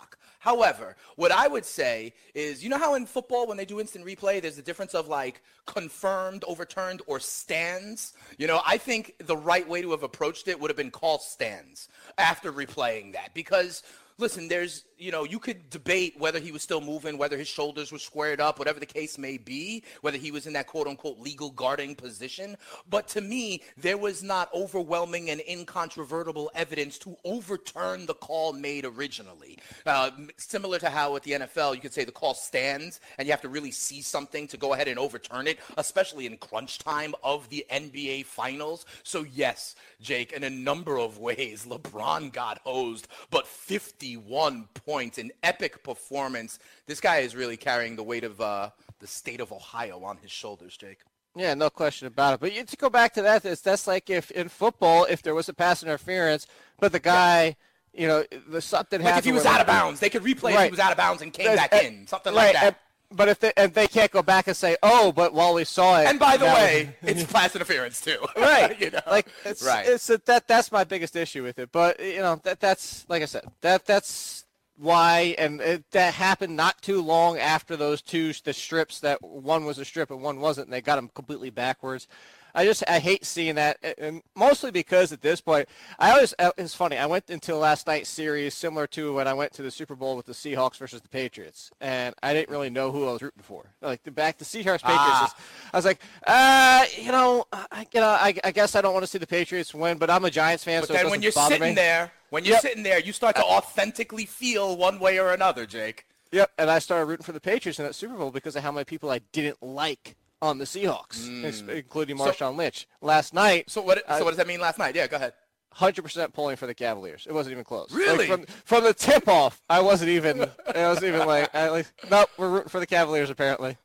However, what I would say is, you know how in football when they do instant replay, there's the difference of like confirmed, overturned, or stands? You know, I think the right way to have approached it would have been call stands after replaying that. Because, listen, there's, you know, you could debate whether he was still moving, whether his shoulders were squared up, whatever the case may be, whether he was in that quote-unquote legal guarding position. But to me, there was not overwhelming and incontrovertible evidence to overturn the call made originally. Uh, similar to how at the N F L, you could say the call stands, and you have to really see something to go ahead and overturn it, especially in crunch time of the N B A Finals. So yes, Jake, in a number of ways, LeBron got hosed, but fifty-one points, an epic performance. This guy is really carrying the weight of uh, the state of Ohio on his shoulders, Jake. Yeah, no question about it. But you, to go back to that, that's, that's like if in football, if there was a pass interference, but the guy, yeah. you know, the something like happened. If he was out of bounds, they could replay right. if he was out of bounds and came and, back and, in, something right. like that. And, but if they, and they can't go back and say, oh, but while we saw it. And by the way, was, it's pass interference too. Right. you know? Like it's, right. it's a, that that's my biggest issue with it. But you know, that that's like I said, that that's why, and it, that happened not too long after those two the strips that one was a strip and one wasn't, and they got them completely backwards. I just I hate seeing that, and mostly because at this point, I always it's funny. I went into last night's series similar to when I went to the Super Bowl with the Seahawks versus the Patriots, and I didn't really know who I was rooting for. Like the back the Seahawks Patriots, ah. I was like, uh, you know, I, you know, I, I guess I don't want to see the Patriots win, but I'm a Giants fan, but so then it when you're bother sitting me. there, when you're yep. sitting there, you start to authentically feel one way or another, Jake. Yep, and I started rooting for the Patriots in that Super Bowl because of how many people I didn't like on the Seahawks, mm. including Marshawn so, Lynch. Last night. So what? I, so what does that mean? Last night? Yeah, go ahead. one hundred percent pulling for the Cavaliers. It wasn't even close. Really? Like from, from the tip off, I wasn't even. I wasn't even like. I, like nope, we're rooting for the Cavaliers apparently.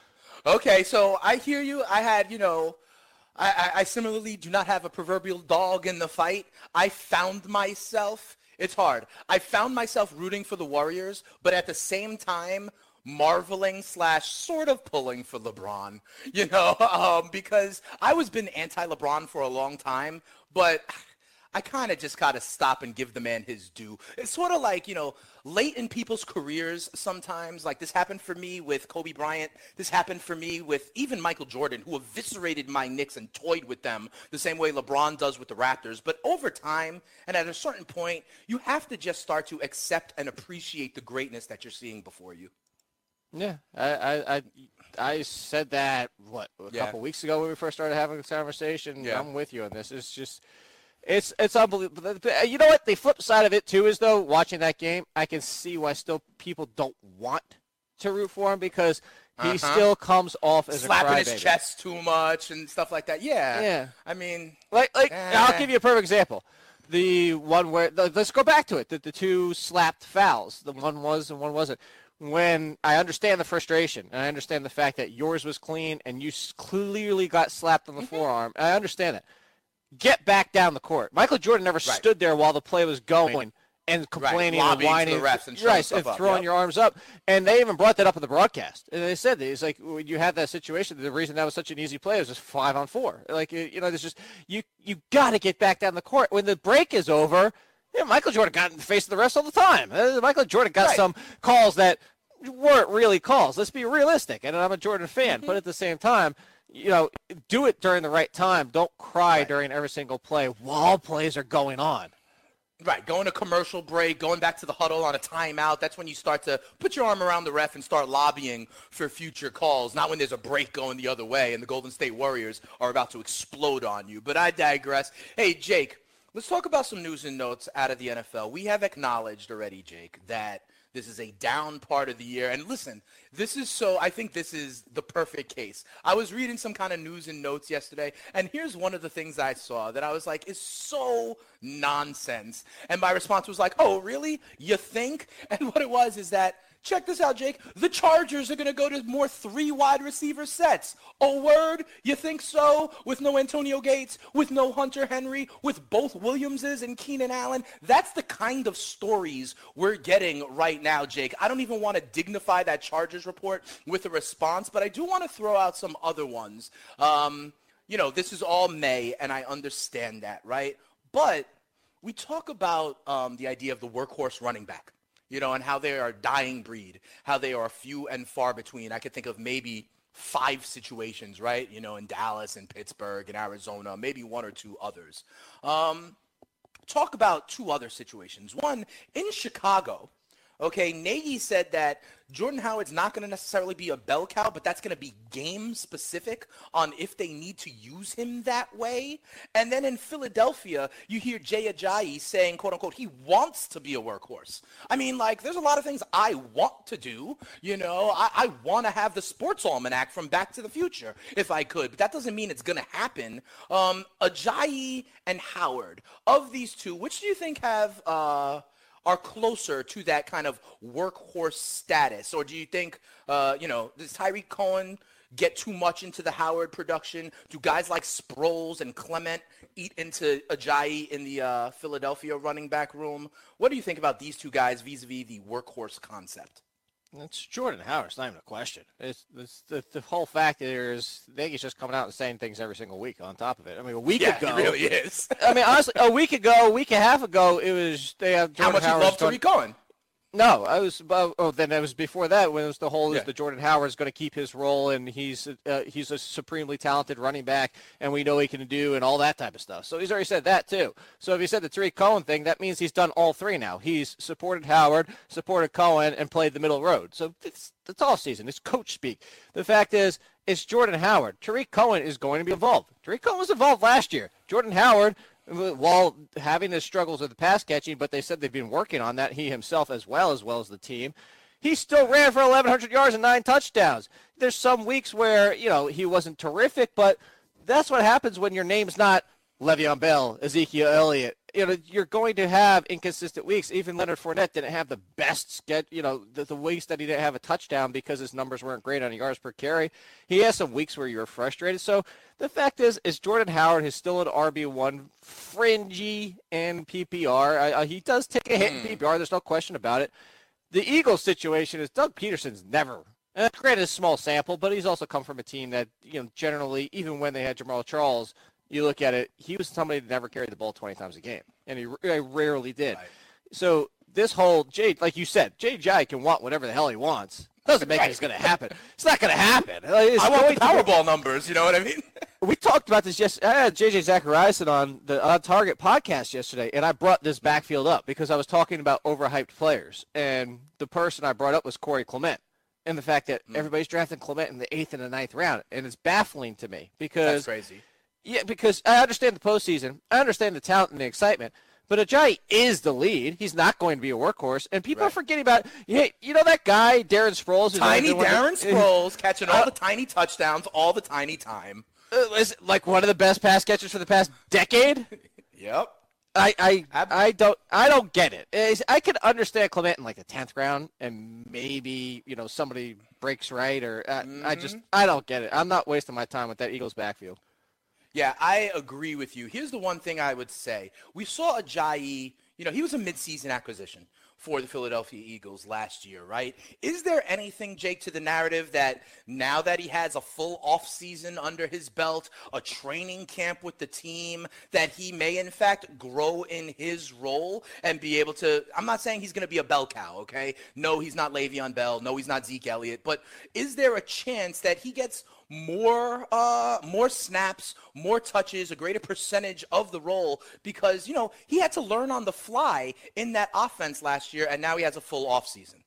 Okay, so I hear you. I had, you know, I, I, I similarly do not have a proverbial dog in the fight. I found myself. It's hard. I found myself rooting for the Warriors, but at the same time, marveling slash sort of pulling for LeBron, you know, um, because I was been anti-LeBron for a long time, but I kind of just got to stop and give the man his due. It's sort of like, you know, late in people's careers sometimes, like this happened for me with Kobe Bryant. This happened for me with even Michael Jordan, who eviscerated my Knicks and toyed with them the same way LeBron does with the Raptors. But over time, and at a certain point, you have to just start to accept and appreciate the greatness that you're seeing before you. Yeah, I, I, I, I said that, what, a yeah. couple weeks ago when we first started having this conversation. Yeah. I'm with you on this. It's just... It's it's unbelievable. You know what? The flip side of it, too, is, though, watching that game, I can see why still people don't want to root for him because he uh-huh. still comes off as Slapping a crybaby. Slapping his chest too much and stuff like that. Yeah. Yeah. I mean. Like, like eh. I'll give you a perfect example. The one where the, – let's go back to it. The, the two slapped fouls. The one was and one wasn't. When I understand the frustration, and I understand the fact that yours was clean and you clearly got slapped on the mm-hmm. forearm, and I understand that. Get back down the court. Michael Jordan never right. stood there while the play was going right. and complaining right. and whining. The refs and, right, and throwing yep. your arms up. And they even brought that up in the broadcast. And they said that it's like when you had that situation, the reason that was such an easy play was just five on four. Like, you know, there's just you you got to get back down the court. When the break is over, yeah, Michael Jordan got in the face of the refs all the time. Uh, Michael Jordan got right. some calls that weren't really calls. Let's be realistic. And I'm a Jordan fan, mm-hmm. but at the same time, you know, do it during the right time. Don't cry right. during every single play while plays are going on. Right, going to commercial break, going back to the huddle on a timeout. That's when you start to put your arm around the ref and start lobbying for future calls, not when there's a break going the other way and the Golden State Warriors are about to explode on you. But I digress. Hey, Jake, let's talk about some news and notes out of the N F L. We have acknowledged already, Jake, that this is a down part of the year. And listen, this is so, I think this is the perfect case. I was reading some kind of news and notes yesterday, and here's one of the things I saw that I was like, is so nonsense. And my response was like, oh, really? You think? And what it was is that, check this out, Jake. The Chargers are going to go to more three wide receiver sets. Oh, word? You think so? With no Antonio Gates, with no Hunter Henry, with both Williamses and Keenan Allen? That's the kind of stories we're getting right now, Jake. I don't even want to dignify that Chargers report with a response, but I do want to throw out some other ones. Um, you know, this is all May, and I understand that, right? But we talk about um, the idea of the workhorse running back. you know, and how they are a dying breed, how they are few and far between. I could think of maybe five situations, right? You know, in Dallas and Pittsburgh and Arizona, maybe one or two others. Um, talk about two other situations. One, in Chicago, okay, Nagy said that Jordan Howard's not going to necessarily be a bell cow, but that's going to be game specific on if they need to use him that way. And then in Philadelphia, you hear Jay Ajayi saying, quote unquote, he wants to be a workhorse. I mean, like, there's a lot of things I want to do. You know, I, I want to have the sports almanac from Back to the Future if I could, but that doesn't mean it's going to happen. Um, Ajayi and Howard, of these two, which do you think have, uh, are closer to that kind of workhorse status? Or do you think, uh, you know, does Tyreek Cohen get too much into the Howard production? Do guys like Sproles and Clement eat into Ajayi in the uh, Philadelphia running back room? What do you think about these two guys vis-a-vis the workhorse concept? It's Jordan Howard. It's not even a question. It's, it's the, the whole fact there is Nagy's just coming out and saying things every single week on top of it. I mean, a week yeah, ago. It really is. I mean, honestly, a week ago, a week and a half ago, it was they have Jordan How much Howard's you love going, Tariq Cohen? No, I was. Uh, oh, then it was before that when it was the whole Yeah. is the Jordan Howard is going to keep his role and he's uh, he's a supremely talented running back and we know he can do and all that type of stuff. So he's already said that too. So if he said the Tariq Cohen thing, that means he's done all three now. He's supported Howard, supported Cohen, and played the middle road. So it's it's all season. It's coach speak. The fact is, it's Jordan Howard. Tariq Cohen is going to be involved. Tariq Cohen was involved last year. Jordan Howard, while having his struggles with the pass catching, but they said they've been working on that, he himself as well, as well as the team, he still ran for eleven hundred yards and nine touchdowns. There's some weeks where, you know, he wasn't terrific, but that's what happens when your name's not Le'Veon Bell, Ezekiel Elliott. You know, you're going to have inconsistent weeks. Even Leonard Fournette didn't have the best sketch, you know, the, the weeks that he didn't have a touchdown because his numbers weren't great on yards per carry. He has some weeks where you're frustrated. So the fact is, is Jordan Howard is still an R B one, fringy in P P R. I, I, he does take a hit in P P R. There's no question about it. The Eagles situation is Doug Peterson's never, and granted, it's a small sample, but he's also come from a team that, you know, generally, even when they had Jamal Charles, you look at it, he was somebody that never carried the ball twenty times a game, and he r- rarely did. Right. So this whole, Jay, like you said, Jay Jai can want whatever the hell he wants. Doesn't make right. it it's going to happen. It's not going to happen. It's I want the Powerball numbers, you know what I mean? We talked about this yesterday. I had J J Zachariason on the On Target podcast yesterday, and I brought this backfield up because I was talking about overhyped players, and the person I brought up was Corey Clement. And the fact that mm. everybody's drafting Clement in the eighth and the ninth round, and it's baffling to me because that's crazy. Yeah, because I understand the postseason, I understand the talent and the excitement, but Ajayi is the lead. He's not going to be a workhorse, and people right. are forgetting about. Hey, you know that guy Darren Sproles? Tiny Darren the, Sproles catching all the tiny touchdowns, all the tiny time. Uh, is like one of the best pass catchers for the past decade. Yep. I, I I don't I don't get it. It's, I could understand Clement in like the tenth round, and maybe you know somebody breaks right, or uh, mm-hmm. I just I don't get it. I'm not wasting my time with that Eagles backfield. Yeah, I agree with you. Here's the one thing I would say: we saw Ajayi. You know, he was a midseason acquisition for the Philadelphia Eagles last year, right? Is there anything, Jake, to the narrative that now that he has a full offseason under his belt, a training camp with the team, that he may, in fact, grow in his role and be able to – I'm not saying he's going to be a bell cow, okay? No, he's not Le'Veon Bell. No, he's not Zeke Elliott. But is there a chance that he gets – more uh, more snaps, more touches, a greater percentage of the role because, you know, he had to learn on the fly in that offense last year, and now he has a full offseason.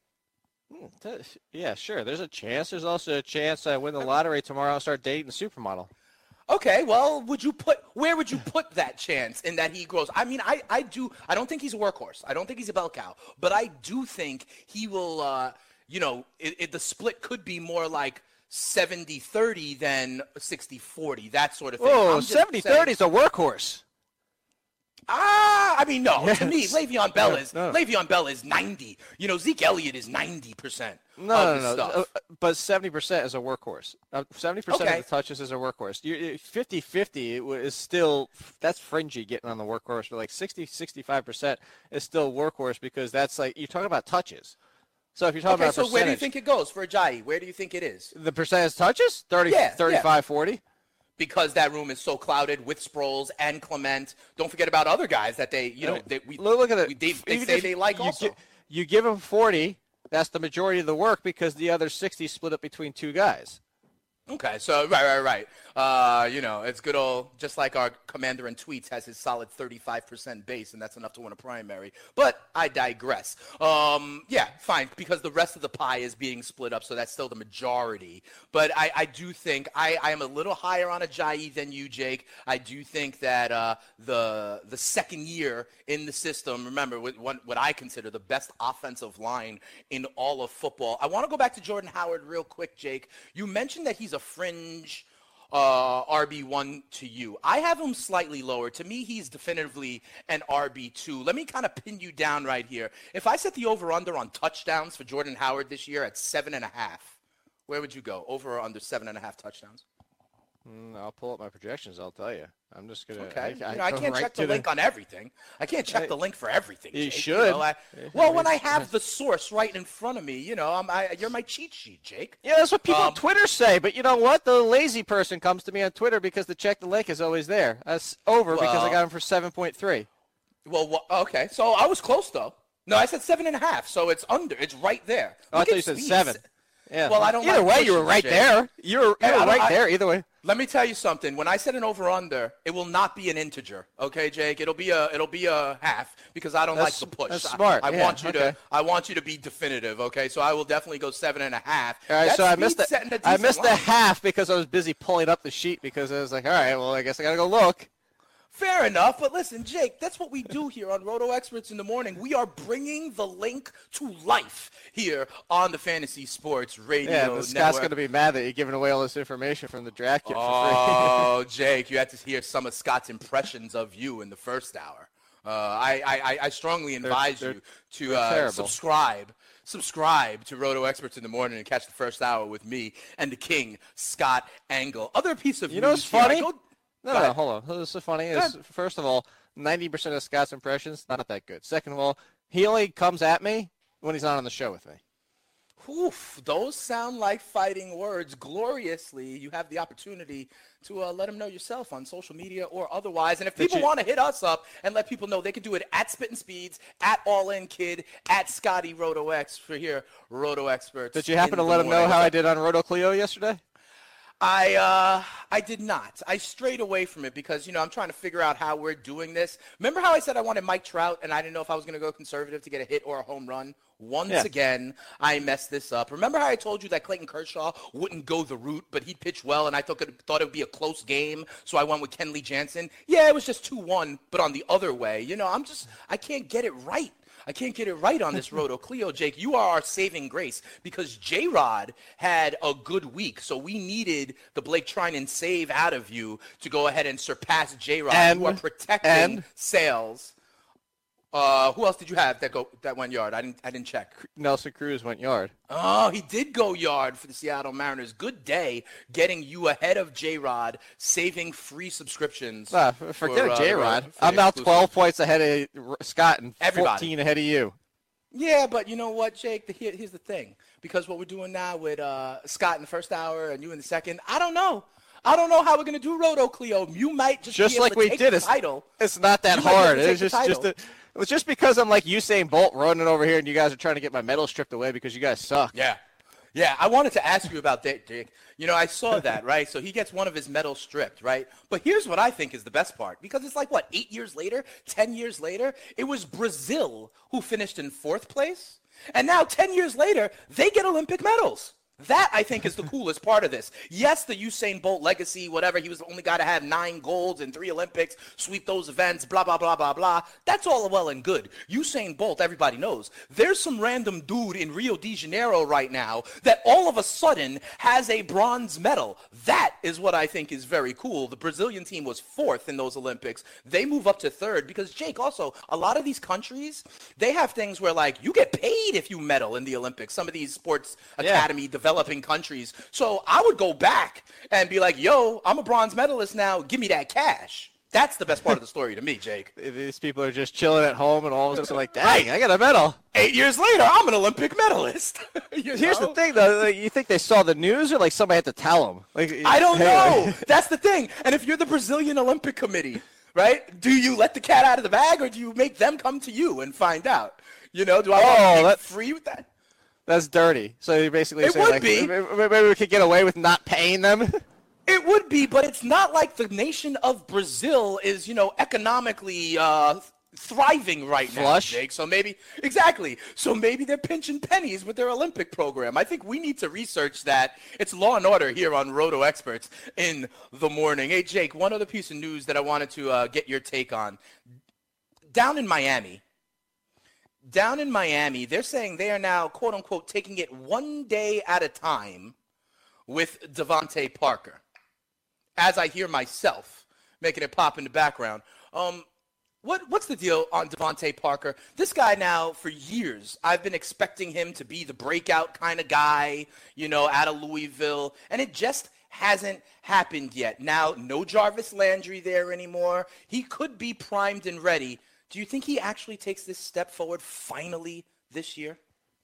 Yeah, sure. There's a chance. There's also a chance I win the lottery tomorrow and start dating a supermodel. Okay, well, would you put where would you put that chance in that he grows? I mean, I, I do – I don't think he's a workhorse. I don't think he's a bell cow. But I do think he will, uh, you know, it, it, the split could be more like – seventy thirty than sixty forty, that sort of thing. Oh, seventy thirty is a workhorse. Ah, I mean, no. Yes. To me, Le'Veon Bell no, is no. Le'Veon Bell is ninety. You know, Zeke Elliott is ninety percent. No, of no, no. Stuff. Uh, but seventy percent is a workhorse. Uh, seventy percent okay. of the touches is a workhorse. fifty-fifty is still – that's fringy getting on the workhorse. But like sixty, sixty-five percent is still workhorse because that's like – you're talking about touches. So if you're talking okay, about so where do you think it goes for Ajayi? Where do you think it is? The percentage touches? thirty, yeah, thirty-five, yeah. forty? Because that room is so clouded with Sproles and Clement. Don't forget about other guys that they, you know, right. they, we, look at it. We, they, they say if they like you also. Get, you give him forty. That's the majority of the work because the other sixty split up between two guys. Okay, so right, right, right. Uh, you know, it's good old, just like our commander in tweets has his solid thirty-five percent base, and that's enough to win a primary. But I digress. Um, yeah, fine, because the rest of the pie is being split up, so that's still the majority. But I, I do think I, I am a little higher on Ajayi than you, Jake. I do think that uh, the the second year in the system, remember, with one, what I consider the best offensive line in all of football. I want to go back to Jordan Howard real quick, Jake. You mentioned that he's a fringe uh, R B one to you. I have him slightly lower. To me, he's definitively an R B two. Let me kind of pin you down right here. If I set the over-under on touchdowns for Jordan Howard this year at seven and a half, where would you go? Over or under seven and a half touchdowns? Mm, I'll pull up my projections. I'll tell you. I'm just gonna. Okay. I, I, you know, I can't right check the link the... on everything. I can't check I, the link for everything. You Jake. should. You know, I, well, when I have the source right in front of me, you know, I'm, I, you're my cheat sheet, Jake. Yeah, that's what people um, on Twitter say. But you know what? The lazy person comes to me on Twitter because the check the link is always there. That's over well, because I got him for seven point three. Well, well, okay. So I was close though. No, I said seven and a half. So it's under. It's right there. Oh, I thought you said seven. Yeah. Well, I don't. Either like way, you were right Jake. there. You were, you hey, were right I, there. Either way. Let me tell you something. When I set an over/under, it will not be an integer. Okay, Jake. It'll be a. It'll be a half because I don't that's, like the push. That's smart. I, I yeah, want you okay. to. I want you to be definitive. Okay, so I will definitely go seven and a half. All right. That so I missed the. I missed line. the half because I was busy pulling up the sheet because I was like, all right, well, I guess I gotta go look. Fair enough, but listen, Jake, that's what we do here on Roto Experts in the Morning. We are bringing the link to life here on the Fantasy Sports Radio yeah, Network. Scott's going to be mad that you're giving away all this information from the draft kit for oh, free. Oh, Jake, you had to hear some of Scott's impressions of you in the first hour. Uh, I, I, I strongly advise they're, you to uh, subscribe. Subscribe to Roto Experts in the Morning and catch the first hour with me and the king, Scott Engel. Other piece of you know what's news funny? Here, No, no, no, hold on. This is funny. Is, first of all, ninety percent of Scott's impressions, not that good. Second of all, he only comes at me when he's not on the show with me. Oof, those sound like fighting words. Gloriously, you have the opportunity to uh, let them know yourself on social media or otherwise. And if people want to hit us up and let people know, they can do it at Spittin' Speeds, at All In Kid, at Scotty RotoX for here, Roto Experts. Did you happen to let them know how I did on Roto Clio yesterday? I uh, I did not. I strayed away from it because, you know, I'm trying to figure out how we're doing this. Remember how I said I wanted Mike Trout and I didn't know if I was going to go conservative to get a hit or a home run? Once yeah. again, I messed this up. Remember how I told you that Clayton Kershaw wouldn't go the route, but he pitched well, and I thought it, thought it would be a close game, so I went with Kenley Jansen? Yeah, it was just two one, but on the other way. You know, I'm just – I can't get it right. I can't get it right on this Roto Clio, Jake. You are our saving grace because J-Rod had a good week, so we needed the Blake Trinan save out of you to go ahead and surpass J-Rod. And, you are protecting and, sales. Uh, who else did you have that go that went yard? I didn't I didn't check. Nelson Cruz went yard. Oh, he did go yard for the Seattle Mariners. Good day getting you ahead of J-Rod, saving free subscriptions. Nah, forget for, uh, J-Rod. for I'm now exclusive. twelve points ahead of Scott and Everybody. fourteen ahead of you. Yeah, but you know what, Jake? The, here, here's the thing. Because what we're doing now with uh, Scott in the first hour and you in the second, I don't know. I don't know how we're going to do Roto Clio. You might just, just be able like to we take did. the It's, title. It's not that You hard. It's just, just a, it was just because I'm like Usain Bolt running over here and you guys are trying to get my medal stripped away because you guys suck. Yeah. Yeah, I wanted to ask you about that, Jake. You know, I saw that, right? So he gets one of his medals stripped, right? But here's what I think is the best part. Because it's like, what, eight years later, ten years later? It was Brazil who finished in fourth place. And now, ten years later, they get Olympic medals. That, I think, is the coolest part of this. Yes, the Usain Bolt legacy, whatever, he was the only guy to have nine golds in three Olympics, sweep those events, blah, blah, blah, blah, blah. That's all well and good. Usain Bolt, everybody knows. There's some random dude in Rio de Janeiro right now that all of a sudden has a bronze medal. That is what I think is very cool. The Brazilian team was fourth in those Olympics. They move up to third because, Jake, also, a lot of these countries, they have things where, like, you get paid if you medal in the Olympics. Some of these sports yeah. academy developing countries. So I would go back and be like, yo, I'm a bronze medalist now. Give me that cash. That's the best part of the story to me, Jake. These people are just chilling at home and all of a sudden like, dang, I got a medal. Eight years later, I'm an Olympic medalist. Here's know? the thing, though. Like, you think they saw the news or like somebody had to tell them? Like, I don't hey, know. like, That's the thing. And if you're the Brazilian Olympic Committee, right, do you let the cat out of the bag or do you make them come to you and find out? You know, do I Oh, want to that- be free with that? That's dirty. So you basically It say would like, be. maybe we could get away with not paying them. It would be, but it's not like the nation of Brazil is, you know, economically uh, thriving right Flush. now, Jake. So maybe, exactly. So maybe they're pinching pennies with their Olympic program. I think we need to research that. It's Law and Order here on Roto Experts in the morning. Hey, Jake, one other piece of news that I wanted to uh, get your take on. Down in Miami, down in Miami, they're saying they are now, quote unquote, taking it one day at a time with Devontae Parker. As I hear myself making it pop in the background. Um, what what's the deal on Devontae Parker? This guy now, for years, I've been expecting him to be the breakout kind of guy, you know, out of Louisville, and it just hasn't happened yet. Now, no Jarvis Landry there anymore. He could be primed and ready. Do you think he actually takes this step forward finally this year?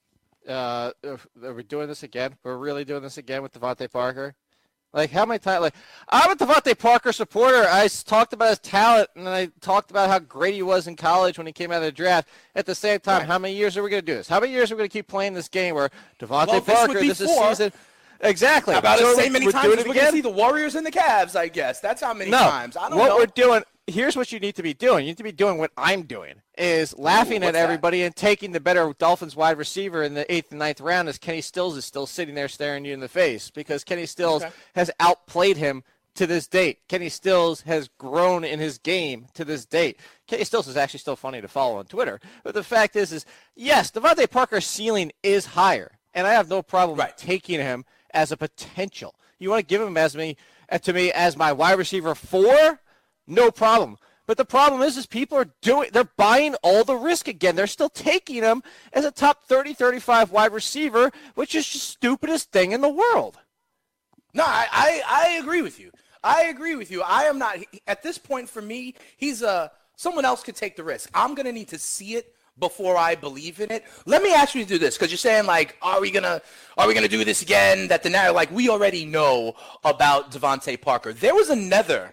Uh, are we doing this again? We're really doing this again with Devontae Parker? Like, how many times? Like, I'm a Devontae Parker supporter. I talked about his talent, and I talked about how great he was in college when he came out of the draft. At the same time, Right. how many years are we going to do this? How many years are we going to keep playing this game where Devontae Well, this Parker, would be this is four. season? Exactly. About So the same many we're times doing as it we're going to again? see the Warriors and the Cavs, I guess. That's how many No. times. I don't what know. we're doing, here's what you need to be doing. You need to be doing what I'm doing, is laughing Ooh, at what's that? everybody and taking the better Dolphins wide receiver in the eighth and ninth round as Kenny Stills is still sitting there staring you in the face because Kenny Stills Okay. has outplayed him to this date. Kenny Stills has grown in his game to this date. Kenny Stills is actually still funny to follow on Twitter. But the fact is, is yes, Devontae Parker's ceiling is higher, and I have no problem Right. taking him as a potential. You want to give him as me uh, to me as my wide receiver four? No problem. But the problem is, is people are doing, they're buying all the risk again. They're still taking him as a top thirty, thirty-five wide receiver, which is the stupidest thing in the world. No, I, I, I agree with you. I agree with you. I am not, at this point for me, he's a, someone else could take the risk. I'm going to need to see it before I believe in it. Let me ask you to do this, because you're saying, like, are we going to, are we going to do this again? That the narrative, like, we already know about Devontae Parker. There was another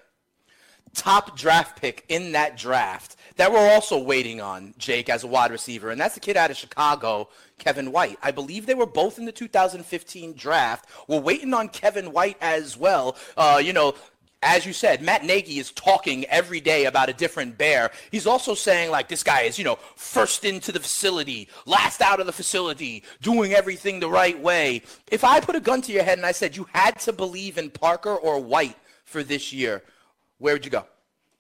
top draft pick in that draft that we're also waiting on, Jake, as a wide receiver, and that's the kid out of Chicago, Kevin White. I believe they were both in the two thousand fifteen draft. We're waiting on Kevin White as well. Uh, you know, as you said, Matt Nagy is talking every day about a different bear. He's also saying, like, this guy is, you know, first into the facility, last out of the facility, doing everything the right way. If I put a gun to your head and I said you had to believe in Parker or White for this year, where would you go?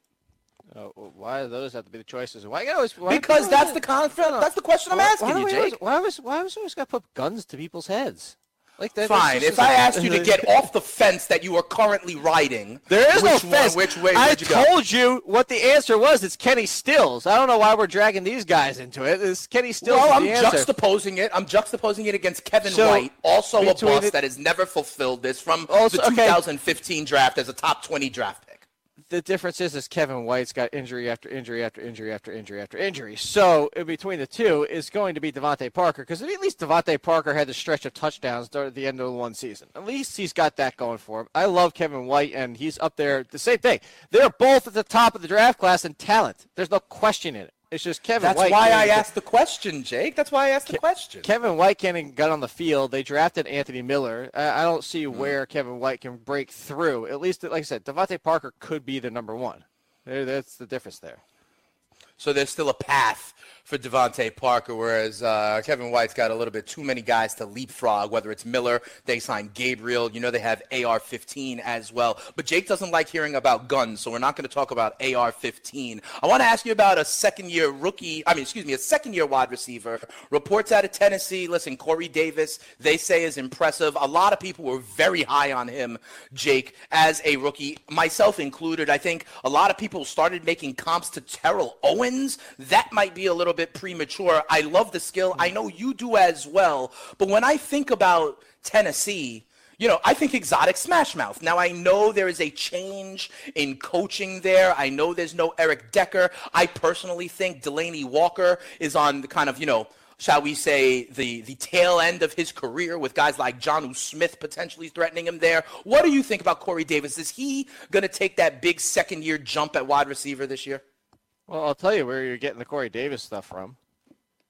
Uh, why do those have to be the choices? Why you always, why Because why- that's the conflict. That's the question I'm why- asking why do you, we Jake. always, why always, why always always got to put guns to people's heads? Like that. that's Fine. just- If I asked you to get off the fence that you are currently riding, There is which no one, fence. which way I would you go? told you what the answer was. It's Kenny Stills. I don't know why we're dragging these guys into it. It's Kenny Stills. Well, is I'm the answer. juxtaposing it. I'm juxtaposing it against Kevin So, White, also a between bust the- that has never fulfilled this from Also- the okay. two thousand fifteen draft as a top twenty draft pick. The difference is, is Kevin White's got injury after injury after injury after injury after injury. So in between the two is going to be Devontae Parker, because at least Devontae Parker had the stretch of touchdowns at the end of the one season. At least he's got that going for him. I love Kevin White, and he's up there. The same thing. They're both at the top of the draft class in talent. There's no question in it. It's just Kevin That's White. why can't I even- asked the question, Jake. That's why I asked the question. Kevin White can't even get on the field. They drafted Anthony Miller. I, I don't see where Kevin White can break through. At least, like I said, Devontae Parker could be the number one. There, that's the difference there. So there's still a path for Devontae Parker, whereas uh, Kevin White's got a little bit too many guys to leapfrog, whether it's Miller, they signed Gabriel, you know they have A R fifteen as well. But Jake doesn't like hearing about guns, so we're not going to talk about A R fifteen. I want to ask you about a second-year rookie, I mean, excuse me, a second-year wide receiver. Reports out of Tennessee, listen, Corey Davis, they say is impressive. A lot of people were very high on him, Jake, as a rookie, myself included. I think a lot of people started making comps to Terrell Owens. That might be a little bit premature. I love the skill. I know you do as well. But when I think about Tennessee, you know, I think exotic smash mouth. Now, I know there is a change in coaching there. I know there's no Eric Decker. I personally think Delaney Walker is on the kind of, you know, shall we say, the, the tail end of his career with guys like Jonnu Smith potentially threatening him there. What do you think about Corey Davis? Is he going to take that big second-year jump at wide receiver this year? Well, I'll tell you where you're getting the Corey Davis stuff from.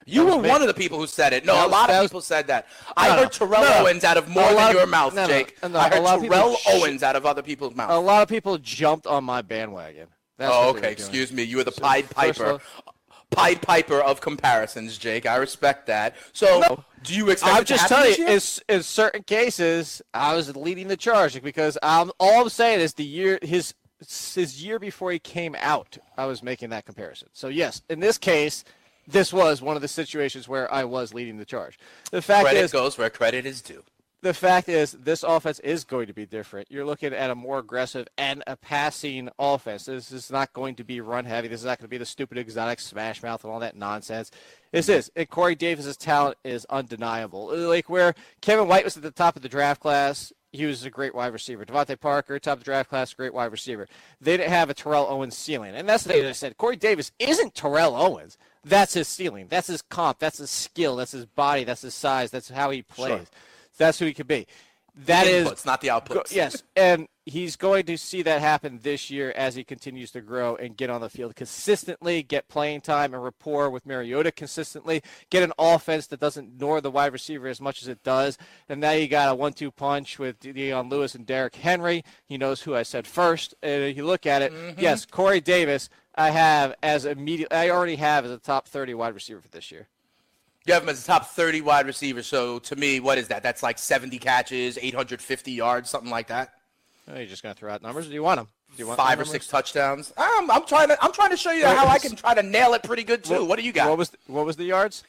You were one of the people who said it. No, That a was- lot that of was- people said that. I No, heard no, Terrell no. Owens out of more A lot than of- your mouth, no, no, Jake. no, I a heard lot of people Terrell sh- Owens out of other people's mouths. A lot of people jumped on my bandwagon. That's oh, what they okay. were doing. Excuse me. You were the So, Pied first of Piper. Pied Piper of comparisons, Jake. I respect that. So, No. do you expect I'm it to just happen telling this you, year? is in certain cases, I was leading the charge because um, all I'm saying is the year his his year before he came out, I was making that comparison. So yes, in this case, this was one of the situations where I was leading the charge. The fact Credit is, goes where credit is due. the fact is, this offense is going to be different. You're looking at a more aggressive and a passing offense. This is not going to be run heavy. This is not going to be the stupid exotic smash mouth and all that nonsense. This is. And Corey Davis's talent is undeniable. Like where Kevin White was at the top of the draft class, he was a great wide receiver. Devontae Parker, top of the draft class, great wide receiver. They didn't have a Terrell Owens ceiling. And that's the thing that I said. Corey Davis isn't Terrell Owens. That's his ceiling. That's his comp. That's his skill. That's his body. That's his size. That's how he plays. Sure. That's who he could be. That the is inputs, not the outputs. Yes, and he's going to see that happen this year as he continues to grow and get on the field consistently, get playing time and rapport with Mariota consistently, get an offense that doesn't ignore the wide receiver as much as it does. And now you got a one two punch with Deion Lewis and Derrick Henry. He knows who I said first. And if you look at it, Mm-hmm. yes, Corey Davis I have as immediate. I already have as a top thirty wide receiver for this year. You have him as a top thirty wide receiver. So, to me, what is that? That's like seventy catches, eight hundred fifty yards, something like that. Oh, you're just going to throw out numbers? Or do you want them? Do you want Five or six touchdowns. I'm, I'm trying to. I'm trying to show you how I can try to nail it pretty good too. What, what do you got? What was the, what was the yards?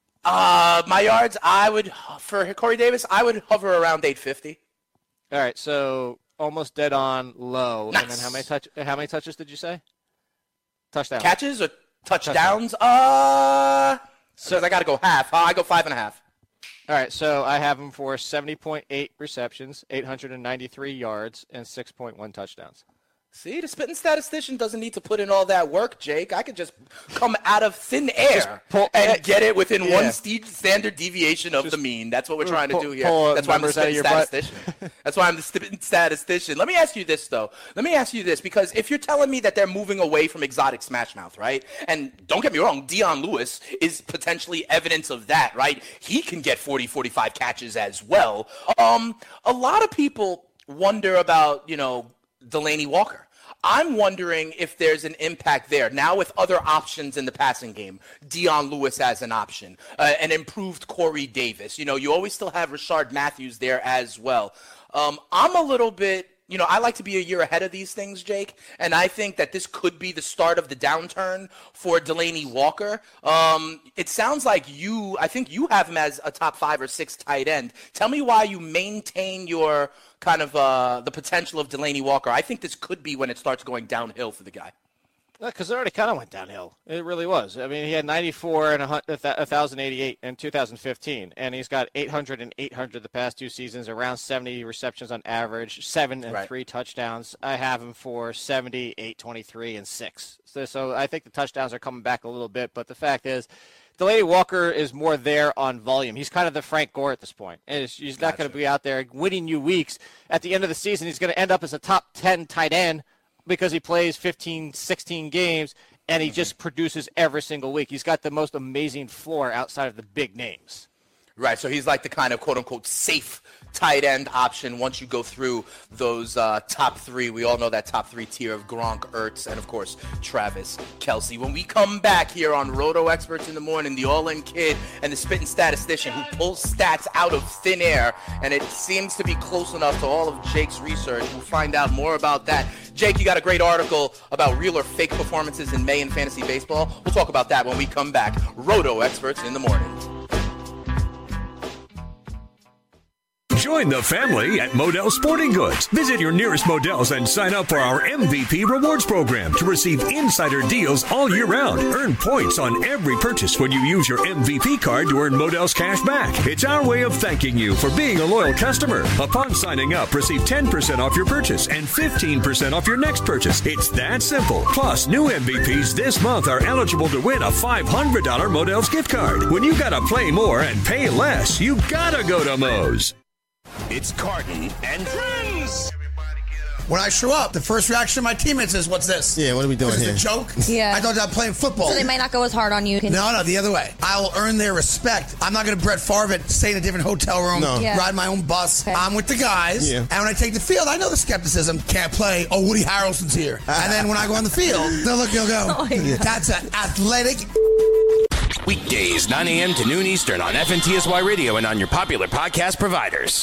Uh, my yards. I would for Corey Davis. I would hover around eight fifty. All right, so almost dead on low. Nice. And then how many touch? How many touches did you say? Touchdowns. Catches or touchdowns? Uh, So I got to go half. Huh? I go five and a half. All right, so I have him for seventy point eight receptions, eight hundred ninety-three yards, and six point one touchdowns. See, the spitting statistician doesn't need to put in all that work, Jake. I could just come out of thin air pull, and get it within yeah. one st- standard deviation of Just the mean. That's what we're trying pull, to do here. pull That's why I'm the numbers out of spitting your butt. statistician. That's why I'm the spitting statistician. Let me ask you this, though. Let me ask you this, because if you're telling me that they're moving away from exotic smash mouth, right? And don't get me wrong, Deion Lewis is potentially evidence of that, right? He can get forty, forty-five catches as well. Um, a lot of people wonder about, you know, Delaney Walker. I'm wondering if there's an impact there. Now with other options in the passing game, Deion Lewis as an option, uh, an improved Corey Davis. You know, you always still have Rashard Matthews there as well. Um, I'm a little bit, you know, I like to be a year ahead of these things, Jake, and I think that this could be the start of the downturn for Delaney Walker. Um, it sounds like you, I think you have him as a top five or six tight end. Tell me why you maintain your kind of uh, the potential of Delaney Walker. I think this could be when it starts going downhill for the guy. Because it already kind of went downhill. It really was. I mean, he had ninety-four and one thousand eighty-eight in two thousand fifteen, and he's got eight hundred and eight hundred the past two seasons, around seventy receptions on average, seven and Right. three touchdowns. I have him for seventy, eight twenty-three, and six. So, so I think the touchdowns are coming back a little bit, but the fact is, Delaney Walker is more there on volume. He's kind of the Frank Gore at this point. And it's- he's not Gotcha. going to be out there winning you weeks. At the end of the season, he's going to end up as a top ten tight end because he plays fifteen, sixteen games, and he just produces every single week. He's got the most amazing floor outside of the big names. Right, so he's like the kind of quote-unquote safe tight end option once you go through those uh, top three. We all know that top three tier of Gronk, Ertz, and, of course, Travis Kelce. When we come back here on Roto Experts in the Morning, the all-in kid and the spitting statistician who pulls stats out of thin air, and it seems to be close enough to all of Jake's research. We'll find out more about that. Jake, you got a great article about real or fake performances in May in fantasy baseball. We'll talk about that when we come back. Roto Experts in the Morning. Join the family at Modell Sporting Goods. Visit your nearest Modell's and sign up for our M V P Rewards program to receive insider deals all year round. Earn points on every purchase when you use your M V P card to earn Modell's cash back. It's our way of thanking you for being a loyal customer. Upon signing up, receive ten percent off your purchase and fifteen percent off your next purchase. It's that simple. Plus, new M V Ps this month are eligible to win a five hundred dollars Modell's gift card. When you gotta play more and pay less, you gotta go to Moe's. It's Carton and Friends. When I show up, the first reaction of my teammates is, what's this? Yeah, what are we doing is here? Is it a joke? Yeah. I thought I was playing football. So they might not go as hard on you. No, no, the other way. I will earn their respect. I'm not going to Brett Favre it, stay in a different hotel room, no. yeah. ride my own bus. Okay. I'm with the guys. Yeah. And when I take the field, I know the skepticism. Can't play. Oh, Woody Harrelson's here. And then when I go on the field, they'll look, they'll go, Oh, that's an athletic. Weekdays, nine a.m. to noon Eastern on F N T S Y Radio and on your popular podcast providers.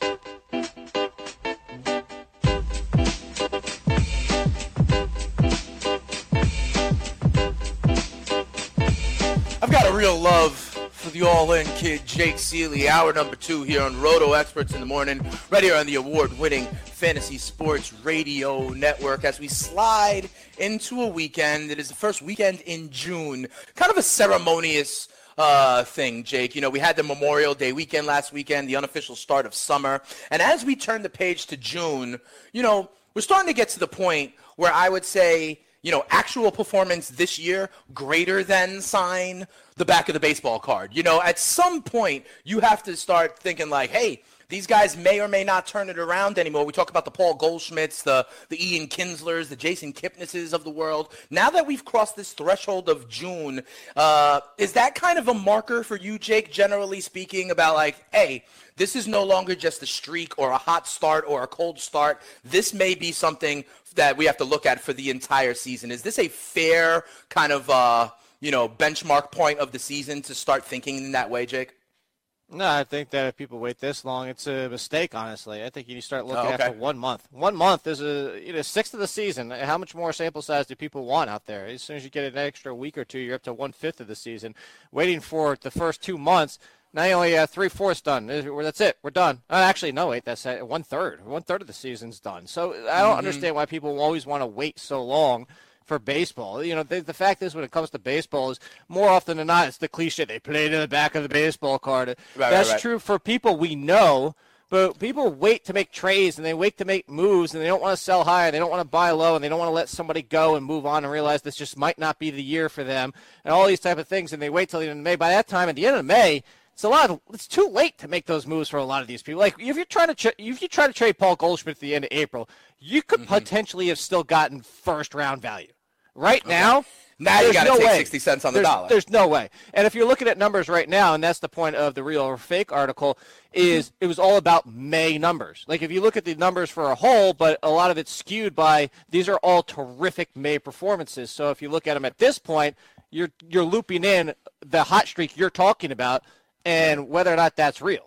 I've got a real love for the all-in kid, Jake Seeley. Hour number two here on Roto Experts in the Morning, right here on the award-winning Fantasy Sports Radio Network as we slide into a weekend. It is the first weekend in June. Kind of a ceremonious uh, thing, Jake. You know, we had the Memorial Day weekend last weekend, the unofficial start of summer. And as we turn the page to June, you know, we're starting to get to the point where I would say, you know, actual performance this year greater than sign the back of the baseball card. You know, at some point, you have to start thinking like, hey, these guys may or may not turn it around anymore. We talk about the Paul Goldschmidts, the, the Ian Kinslers, the Jason Kipnis's of the world. Now that we've crossed this threshold of June, uh, is that kind of a marker for you, Jake, generally speaking, about like, hey, this is no longer just a streak or a hot start or a cold start. This may be something that we have to look at for the entire season. Is this a fair kind of, uh, you know, benchmark point of the season to start thinking in that way, Jake? No, I think that if people wait this long, it's a mistake, honestly. I think you start looking Oh, okay. after one month. One month is a you know, sixth of the season. How much more sample size do people want out there? As soon as you get an extra week or two, you're up to one-fifth of the season. Waiting for the first two months, now you only have three-fourths done. That's it. We're done. Uh, actually, no, wait, that's one-third. One-third of the season's done. So I don't mm-hmm. understand why people always want to wait so long for baseball. You know, the, the fact is when it comes to baseball is more often than not, it's the cliche. They played in the back of the baseball card. Right, That's right, right. true for people we know, but people wait to make trades and they wait to make moves and they don't want to sell high, they don't want to buy low, and they don't want to let somebody go and move on and realize this just might not be the year for them and all these type of things, and they wait till the end of May. By that time, at the end of May, it's a lot of, it's too late to make those moves for a lot of these people. Like if you're trying to tra- if you try to trade Paul Goldschmidt at the end of April, you could mm-hmm. potentially have still gotten first round value. Right okay. now, now you got to no take way. sixty cents on the there's, dollar. There's no way. And if you're looking at numbers right now, and that's the point of the real or fake article, is it was all about May numbers. Like if you look at the numbers for a whole, but a lot of it's skewed by these are all terrific May performances. So if you look at them at this point, you're you're looping in the hot streak you're talking about, and whether or not that's real.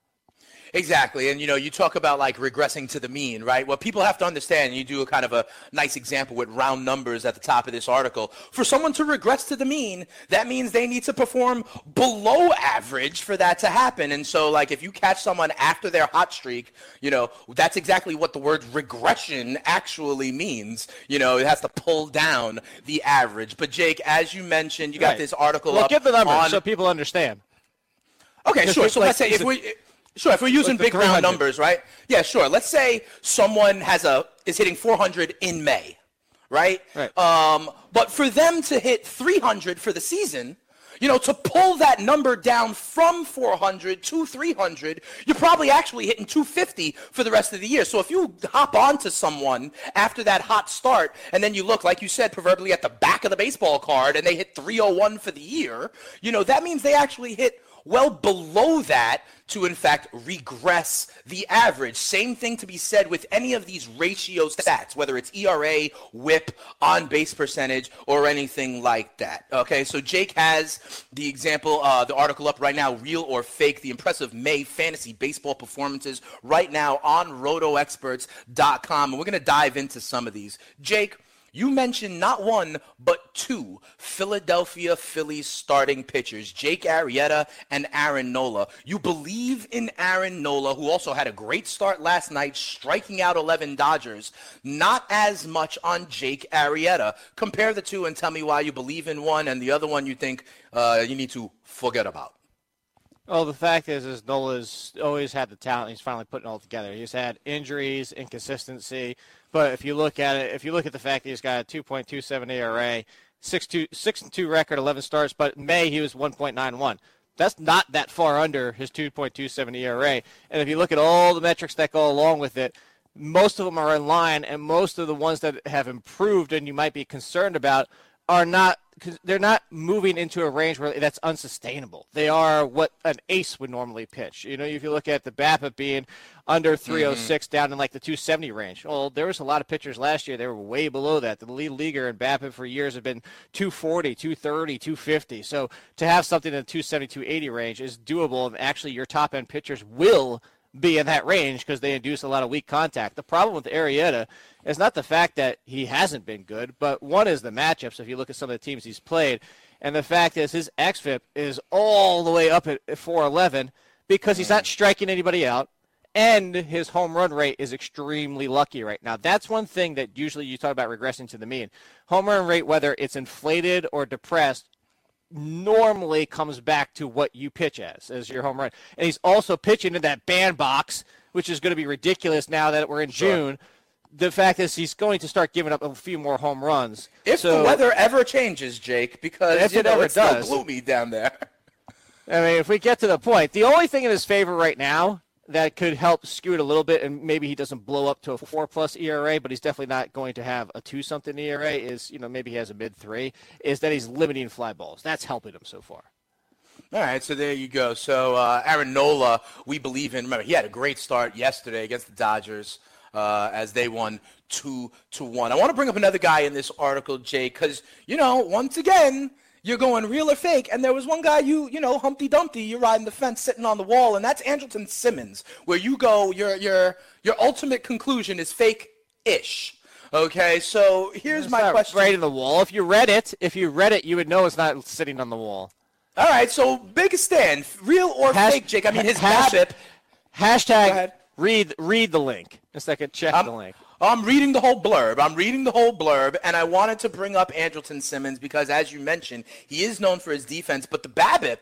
Exactly. And, you know, you talk about, like, regressing to the mean, right? What people have to understand, you do a kind of a nice example with round numbers at the top of this article. For someone to regress to the mean, that means they need to perform below average for that to happen. And so, like, if you catch someone after their hot streak, you know, that's exactly what the word regression actually means. You know, it has to pull down the average. But, Jake, as you mentioned, you got right. this article well, up give the numbers on... so people understand. Okay, sure. So like, let's say if we... Sure, if we're using like big round numbers, right? Yeah, sure. Let's say someone has a is hitting four hundred in May, right? Right. Um, but for them to hit three hundred for the season, you know, to pull that number down from four hundred to three hundred, you're probably actually hitting two fifty for the rest of the year. So if you hop onto someone after that hot start and then you look, like you said, proverbially at the back of the baseball card and they hit three oh one for the year, you know, that means they actually hit well below that to, in fact, regress the average. Same thing to be said with any of these ratio stats, whether it's E R A, whip, on-base percentage, or anything like that. Okay, so Jake has the example, uh, the article up right now, Real or Fake, the impressive May fantasy baseball performances right now on roto experts dot com. And we're going to dive into some of these. Jake, you mentioned not one, but two Philadelphia Phillies starting pitchers, Jake Arrieta and Aaron Nola. You believe in Aaron Nola, who also had a great start last night, striking out eleven Dodgers. Not as much on Jake Arrieta. Compare the two and tell me why you believe in one and the other one you think uh, you need to forget about. Well, the fact is, is Nola's always had the talent. He's finally putting it all together. He's had injuries, inconsistency. But if you look at it, if you look at the fact that he's got a two point two seven E R A, six and two record, eleven starts, but in May he was one point nine one. That's not that far under his two point two seven E R A. And if you look at all the metrics that go along with it, most of them are in line, and most of the ones that have improved and you might be concerned about are not, because they're not moving into a range where that's unsustainable. They are what an ace would normally pitch. You know, if you look at the BABIP being under three oh six mm-hmm. down in like the two seventy range. Well, there was a lot of pitchers last year. They were way below that. The lead leaguer in BABIP for years have been two forty, two thirty, two fifty. So to have something in the two seventy, two eighty range is doable, and actually your top-end pitchers will be in that range because they induce a lot of weak contact. The problem with Arrieta is not the fact that he hasn't been good, but one is the matchups. If you look at some of the teams he's played, and the fact is his xFIP is all the way up at four eleven because he's not striking anybody out, and his home run rate is extremely lucky right now. That's one thing that usually you talk about regressing to the mean. Home run rate, whether it's inflated or depressed, normally comes back to what you pitch as, as your home run. And he's also pitching in that bandbox, which is going to be ridiculous now that we're in sure. June. The fact is he's going to start giving up a few more home runs. If so, the weather ever changes, Jake, because if you it know, ever it's does, so gloomy down there. I mean, if we get to the point, the only thing in his favor right now that could help skew it a little bit, and maybe he doesn't blow up to a four-plus E R A, but he's definitely not going to have a two-something E R A, is, you know, maybe he has a mid-three, is that he's limiting fly balls. That's helping him so far. All right, so there you go. So uh, Aaron Nola, we believe in. Remember, he had a great start yesterday against the Dodgers uh, as they won two to one. I want to bring up another guy in this article, Jay, because, you know, once again, you're going real or fake, and there was one guy you, you know, Humpty Dumpty, you're riding the fence, sitting on the wall, and that's Andrelton Simmons, where you go, your your your ultimate conclusion is fake-ish. Okay, so here's it's my not question. Right in the wall. If you read it, if you read it, you would know it's not sitting on the wall. All right, so big stand, real or Hash, fake, Jake? I mean, his hash, BABIP. Hashtag read read the link. A second, check I'm, the link. I'm reading the whole blurb. I'm reading the whole blurb, and I wanted to bring up Andrelton Simmons because, as you mentioned, he is known for his defense. But the BABIP,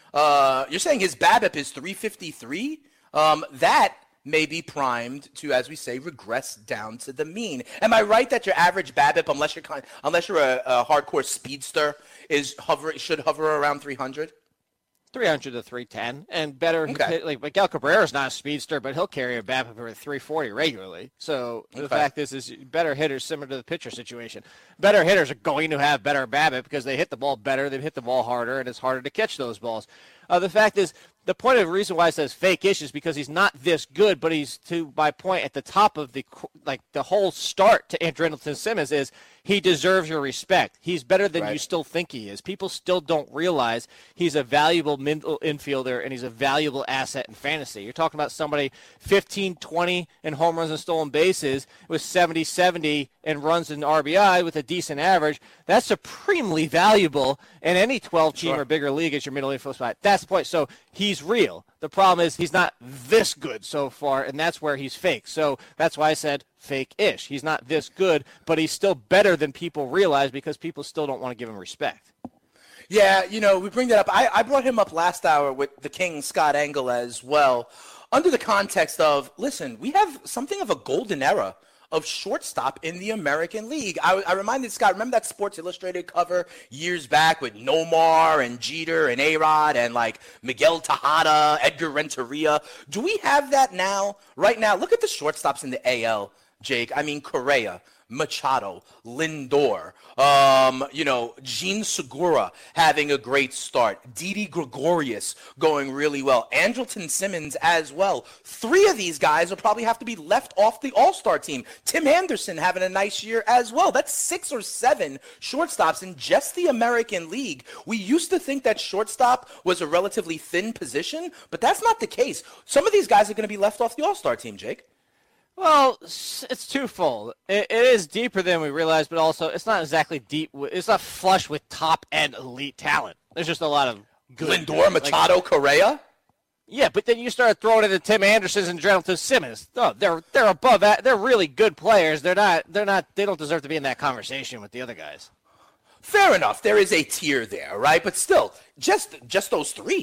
uh, you're saying his BABIP is three fifty-three? Um, that may be primed to, as we say, regress down to the mean. Am I right that your average BABIP, unless you're kind, unless you're a, a hardcore speedster, is hover should hover around three hundred? three hundred to three ten, and better. Okay. Like Miguel Cabrera's not a speedster, but he'll carry a BABIP over three forty regularly. So the okay. fact is, is better hitters, similar to the pitcher situation. Better hitters are going to have better BABIP because they hit the ball better, they hit the ball harder, and it's harder to catch those balls. Uh, the fact is, the point of the reason why it says fake-ish is because he's not this good, but he's, to my point, at the top of the like the whole start to Andrelton Simmons is he deserves your respect. He's better than right. you still think he is. People still don't realize he's a valuable middle infielder and he's a valuable asset in fantasy. You're talking about somebody fifteen, twenty in home runs and stolen bases with seventy, seventy and runs and R B I with a decent average. That's supremely valuable in any twelve-team sure. or bigger league as your middle infield spot. That's the point. So he's real. The problem is he's not this good so far, and that's where he's fake. So that's why I said fake-ish. He's not this good, but he's still better than people realize because people still don't want to give him respect. Yeah, you know, we bring that up. I, I brought him up last hour with the King, Scott Engel, as well, under the context of, listen, we have something of a golden era of shortstop in the American League. I, I reminded Scott, remember that Sports Illustrated cover years back with Nomar and Jeter and A-Rod and like Miguel Tejada, Edgar Renteria? Do we have that now? Right now, look at the shortstops in the A L, Jake. I mean, Correa, Machado, Lindor, um, you know, Gene Segura having a great start, Didi Gregorius going really well, Andrelton Simmons as well. Three of these guys will probably have to be left off the All-Star team. Tim Anderson having a nice year as well. That's six or seven shortstops in just the American League. We used to think that shortstop was a relatively thin position, but that's not the case. Some of these guys are going to be left off the All-Star team, Jake. Well, it's twofold. It, it is deeper than we realize, but also it's not exactly deep. It's not flush with top-end elite talent. There's just a lot of good. Lindor, Machado, like, Correa? Yeah, but then you start throwing into Tim Anderson's and Andrelton Simmons. Oh, they're they're above that. They're really good players. They're not. They're not. They don't deserve to be in that conversation with the other guys. Fair enough. There is a tier there, right? But still, just just those three.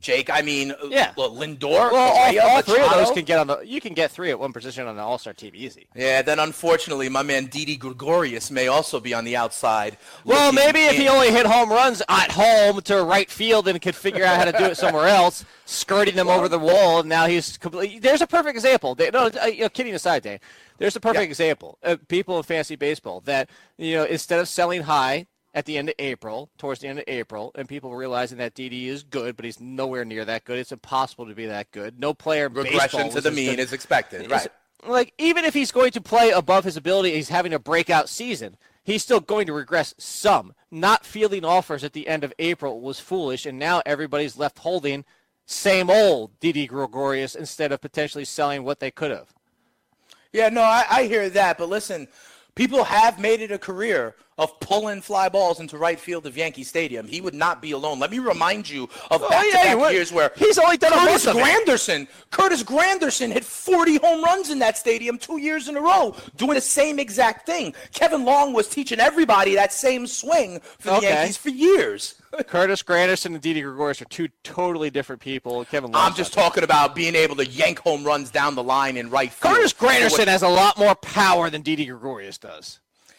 Jake. I mean, yeah. Lindor, well, all, Correa, all three of Machado. those can get on the. You can get three at one position on the All-Star team easy. Yeah, then unfortunately, my man Didi Gregorius may also be on the outside. Well, maybe if in. he only hit home runs at home to right field and could figure out how to do it somewhere else, skirting them well, over the wall, and now he's completely. There's a perfect example. They, no, you know, kidding aside, Dane. There's a perfect yeah. example of people in fantasy baseball that, you know, instead of selling high at the end of April, towards the end of April, and people realizing that Didi is good, but he's nowhere near that good. It's impossible to be that good. No player in regression to the mean good. is expected, right? Like, even if he's going to play above his ability, he's having a breakout season, he's still going to regress some. Not fielding offers at the end of April was foolish, and now everybody's left holding same old Didi Gregorius instead of potentially selling what they could have. Yeah, no, I, I hear that, but listen, people have made it a career of pulling fly balls into right field of Yankee Stadium. He would not be alone. Let me remind you of oh, back-to-back yeah, years where he's only done Curtis a Granderson, Curtis Granderson hit forty home runs in that stadium two years in a row, doing the same exact thing. Kevin Long was teaching everybody that same swing for the okay. Yankees for years. Curtis Granderson and Didi Gregorius are two totally different people. Kevin Long. I'm just talking about being able to yank home runs down the line in right field. Curtis Granderson has a lot more power than Didi Gregorius does.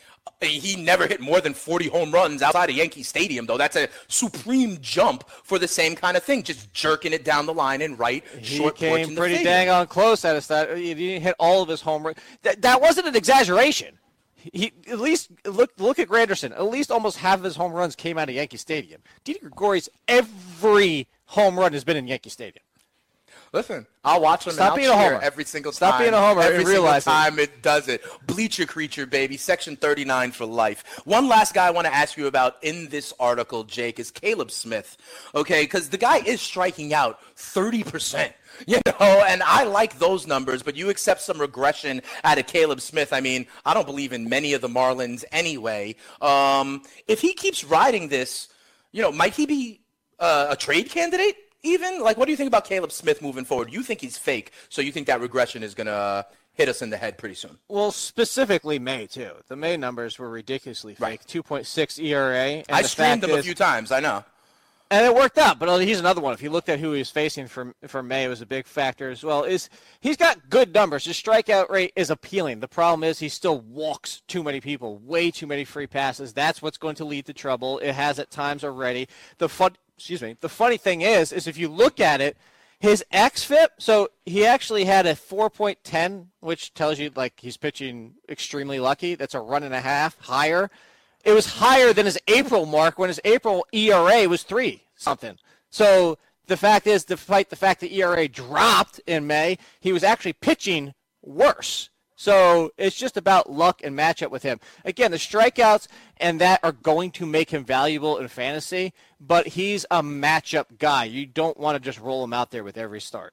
He never hit more than forty home runs outside of Yankee Stadium, though. That's a supreme jump for the same kind of thing, just jerking it down the line and right he short porch in the came pretty stadium. dang on close at us. That he didn't hit all of his home runs. That, that wasn't an exaggeration. He at least look look at Granderson. At least almost half of his home runs came out of Yankee Stadium. Didi Gregorius, every home run has been in Yankee Stadium. Listen, I'll watch him Stop and being I'll a cheer homer. every single Stop time. being a homer every and single realize time it. it does it. Bleacher creature, baby. Section thirty-nine for life. One last guy I want to ask you about in this article, Jake, is Caleb Smith. Okay, because the guy is striking out thirty percent. You know, and I like those numbers, but you accept some regression out of Caleb Smith. I mean, I don't believe in many of the Marlins anyway. Um, if he keeps riding this, you know, might he be uh, a trade candidate even? Like, what do you think about Caleb Smith moving forward? You think he's fake, so you think that regression is going to hit us in the head pretty soon? Well, specifically May, too. The May numbers were ridiculously fake. Right. two point six E R A. And I the streamed them is, a few times, I know. And it worked out, but he's another one. If you looked at who he was facing for, for May, it was a big factor as well. Is he's got good numbers. His strikeout rate is appealing. The problem is he still walks too many people, way too many free passes. That's what's going to lead to trouble. It has at times already. The fun, excuse me. The funny thing is, is if you look at it, his X F I P, so he actually had a four point one zero, which tells you like he's pitching extremely lucky. That's a run and a half higher. It was higher than his April mark when his April E R A was three something. So the fact is, despite the fact that E R A dropped in May, he was actually pitching worse. So it's just about luck and matchup with him. Again, the strikeouts and that are going to make him valuable in fantasy, but he's a matchup guy. You don't want to just roll him out there with every start.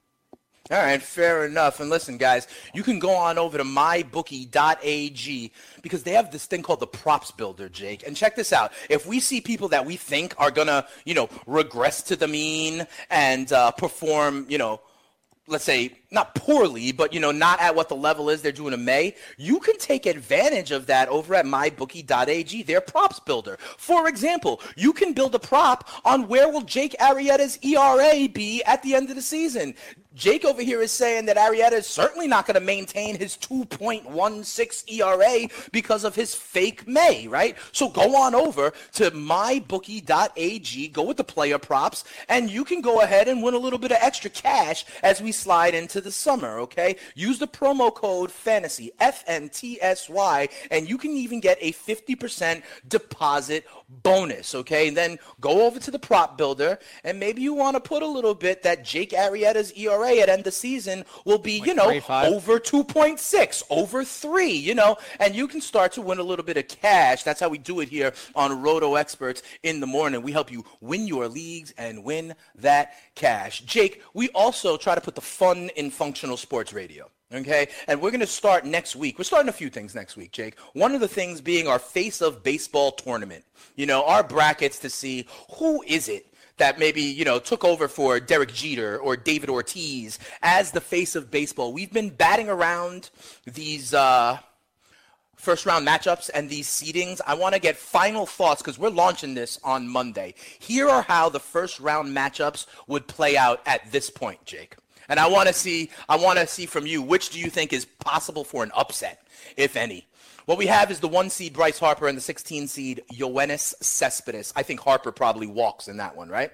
All right, fair enough. And listen, guys, you can go on over to my bookie dot a g because they have this thing called the props builder, Jake. And check this out. If we see people that we think are going to, you know, regress to the mean and uh, perform, you know, let's say not poorly, but, you know, not at what the level is they're doing in May, you can take advantage of that over at my bookie dot a g, their props builder. For example, you can build a prop on where will Jake Arrieta's E R A be at the end of the season. Jake over here is saying that Arrieta is certainly not going to maintain his two point one six E R A because of his fake May, right? So go on over to my bookie dot a g, go with the player props, and you can go ahead and win a little bit of extra cash as we slide into the summer, okay? Use the promo code FANTASY, F N T S Y, and you can even get a fifty percent deposit bonus, okay? And then go over to the prop builder, and maybe you want to put a little bit that Jake Arrieta's E R A at end of season will be, like you know, three, over two point six, over three, you know, and you can start to win a little bit of cash. That's how we do it here on Roto Experts in the morning. We help you win your leagues and win that cash. Jake, we also try to put the fun in functional sports radio. Okay, and we're going to start next week. We're starting a few things next week, Jake. One of the things being our Face of Baseball tournament. You know, our brackets to see who is it that maybe, you know, took over for Derek Jeter or David Ortiz as the face of baseball. We've been batting around these uh, first round matchups and these seedings, I want to get final thoughts because we're launching this on Monday. Here are how the first round matchups would play out at this point, Jake. And I want to see, I want to see from you, which do you think is possible for an upset, if any? What we have is the one seed Bryce Harper and the sixteen seed Yoenis Cespedes. I think Harper probably walks in that one, right?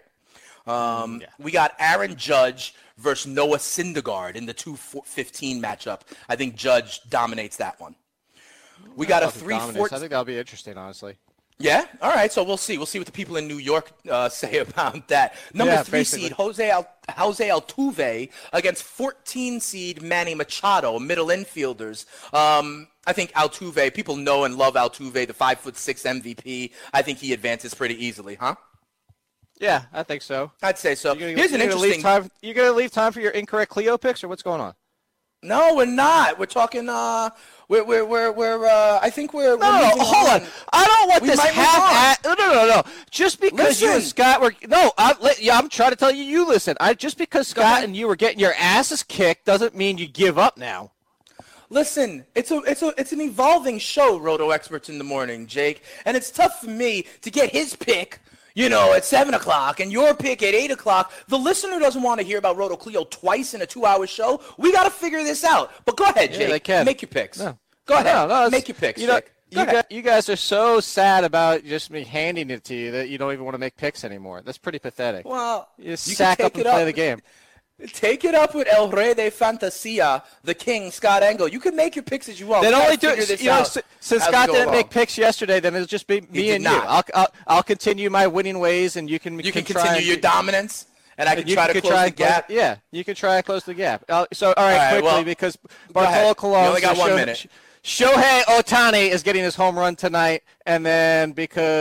Um, yeah. We got Aaron Judge versus Noah Syndergaard in the two fifteen matchup. I think Judge dominates that one. We got a three fourteen. I think that'll be interesting, honestly. Yeah? All right, so we'll see. We'll see what the people in New York uh, say about that. Number yeah, three basically. seed Jose Al- Jose Altuve against fourteen seed Manny Machado, middle infielders. Um, I think Altuve, people know and love Altuve, the five foot six M V P. I think he advances pretty easily, huh? Yeah, I think so. I'd say so. You're gonna, Here's you're an gonna interesting. Leave time, you're going to leave time for your incorrect Cleo picks, or what's going on? No, we're not. We're talking. Uh, we're we're we're we're. Uh, I think we're. No, we're no, hold on. on. I don't want we this half. No, no, no, no. Just because listen. you and Scott were. No, I, yeah, I'm trying to tell you. You listen. I just because Scott and you were getting your asses kicked doesn't mean you give up now. Listen, it's a it's a it's an evolving show, Roto Experts in the Morning, Jake, and it's tough for me to get his pick, you know, at seven o'clock and your pick at eight o'clock. The listener doesn't want to hear about Roto Cleo twice in a two-hour show. We got to figure this out. But go ahead, Jake. Yeah, they can. Make your picks. No. Go ahead. No, no, make your picks, you know, Jake. Go you, ahead. guys, you guys are so sad about just me handing it to you that you don't even want to make picks anymore. That's pretty pathetic. Well, you just you sack up and play up. the game. Take it up with El Rey de Fantasia, the king, Scott Engel. You can make your picks as you want. Then only do you know, since Scott didn't along. make picks yesterday, then it'll just be me and not. you. I'll, I'll I'll continue my winning ways, and you can you can, can continue and, your dominance, and I can you try can to close try the gap. Close, yeah, you can try to close the gap. Uh, so all right, all right quickly well, because Bartolo Colon. You only got so one Shohei, minute. Shohei Ohtani is getting his home run tonight, and then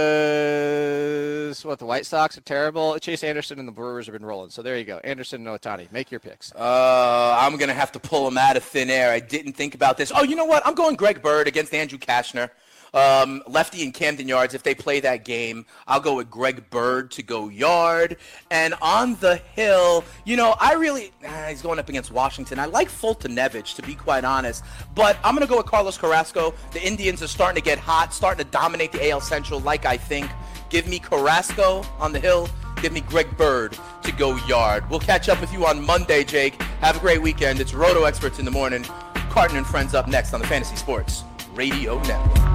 because what the White Sox are terrible, Chase Anderson and the Brewers have been rolling. So there you go, Anderson and Ohtani. Make your picks. Uh, I'm gonna have to pull them out of thin air. I didn't think about this. Oh, you know what? I'm going Greg Bird against Andrew Kashner. Um, lefty in Camden Yards, if they play that game, I'll go with Greg Bird to go yard. And on the hill, you know, I really, ah, he's going up against Washington. I like Fultonevich, to be quite honest, but I'm going to go with Carlos Carrasco. The Indians are starting to get hot, starting to dominate the A L Central like I think. Give me Carrasco on the hill. Give me Greg Bird to go yard. We'll catch up with you on Monday, Jake. Have a great weekend. It's Roto Experts in the Morning. Carton and Friends up next on the Fantasy Sports Radio Network.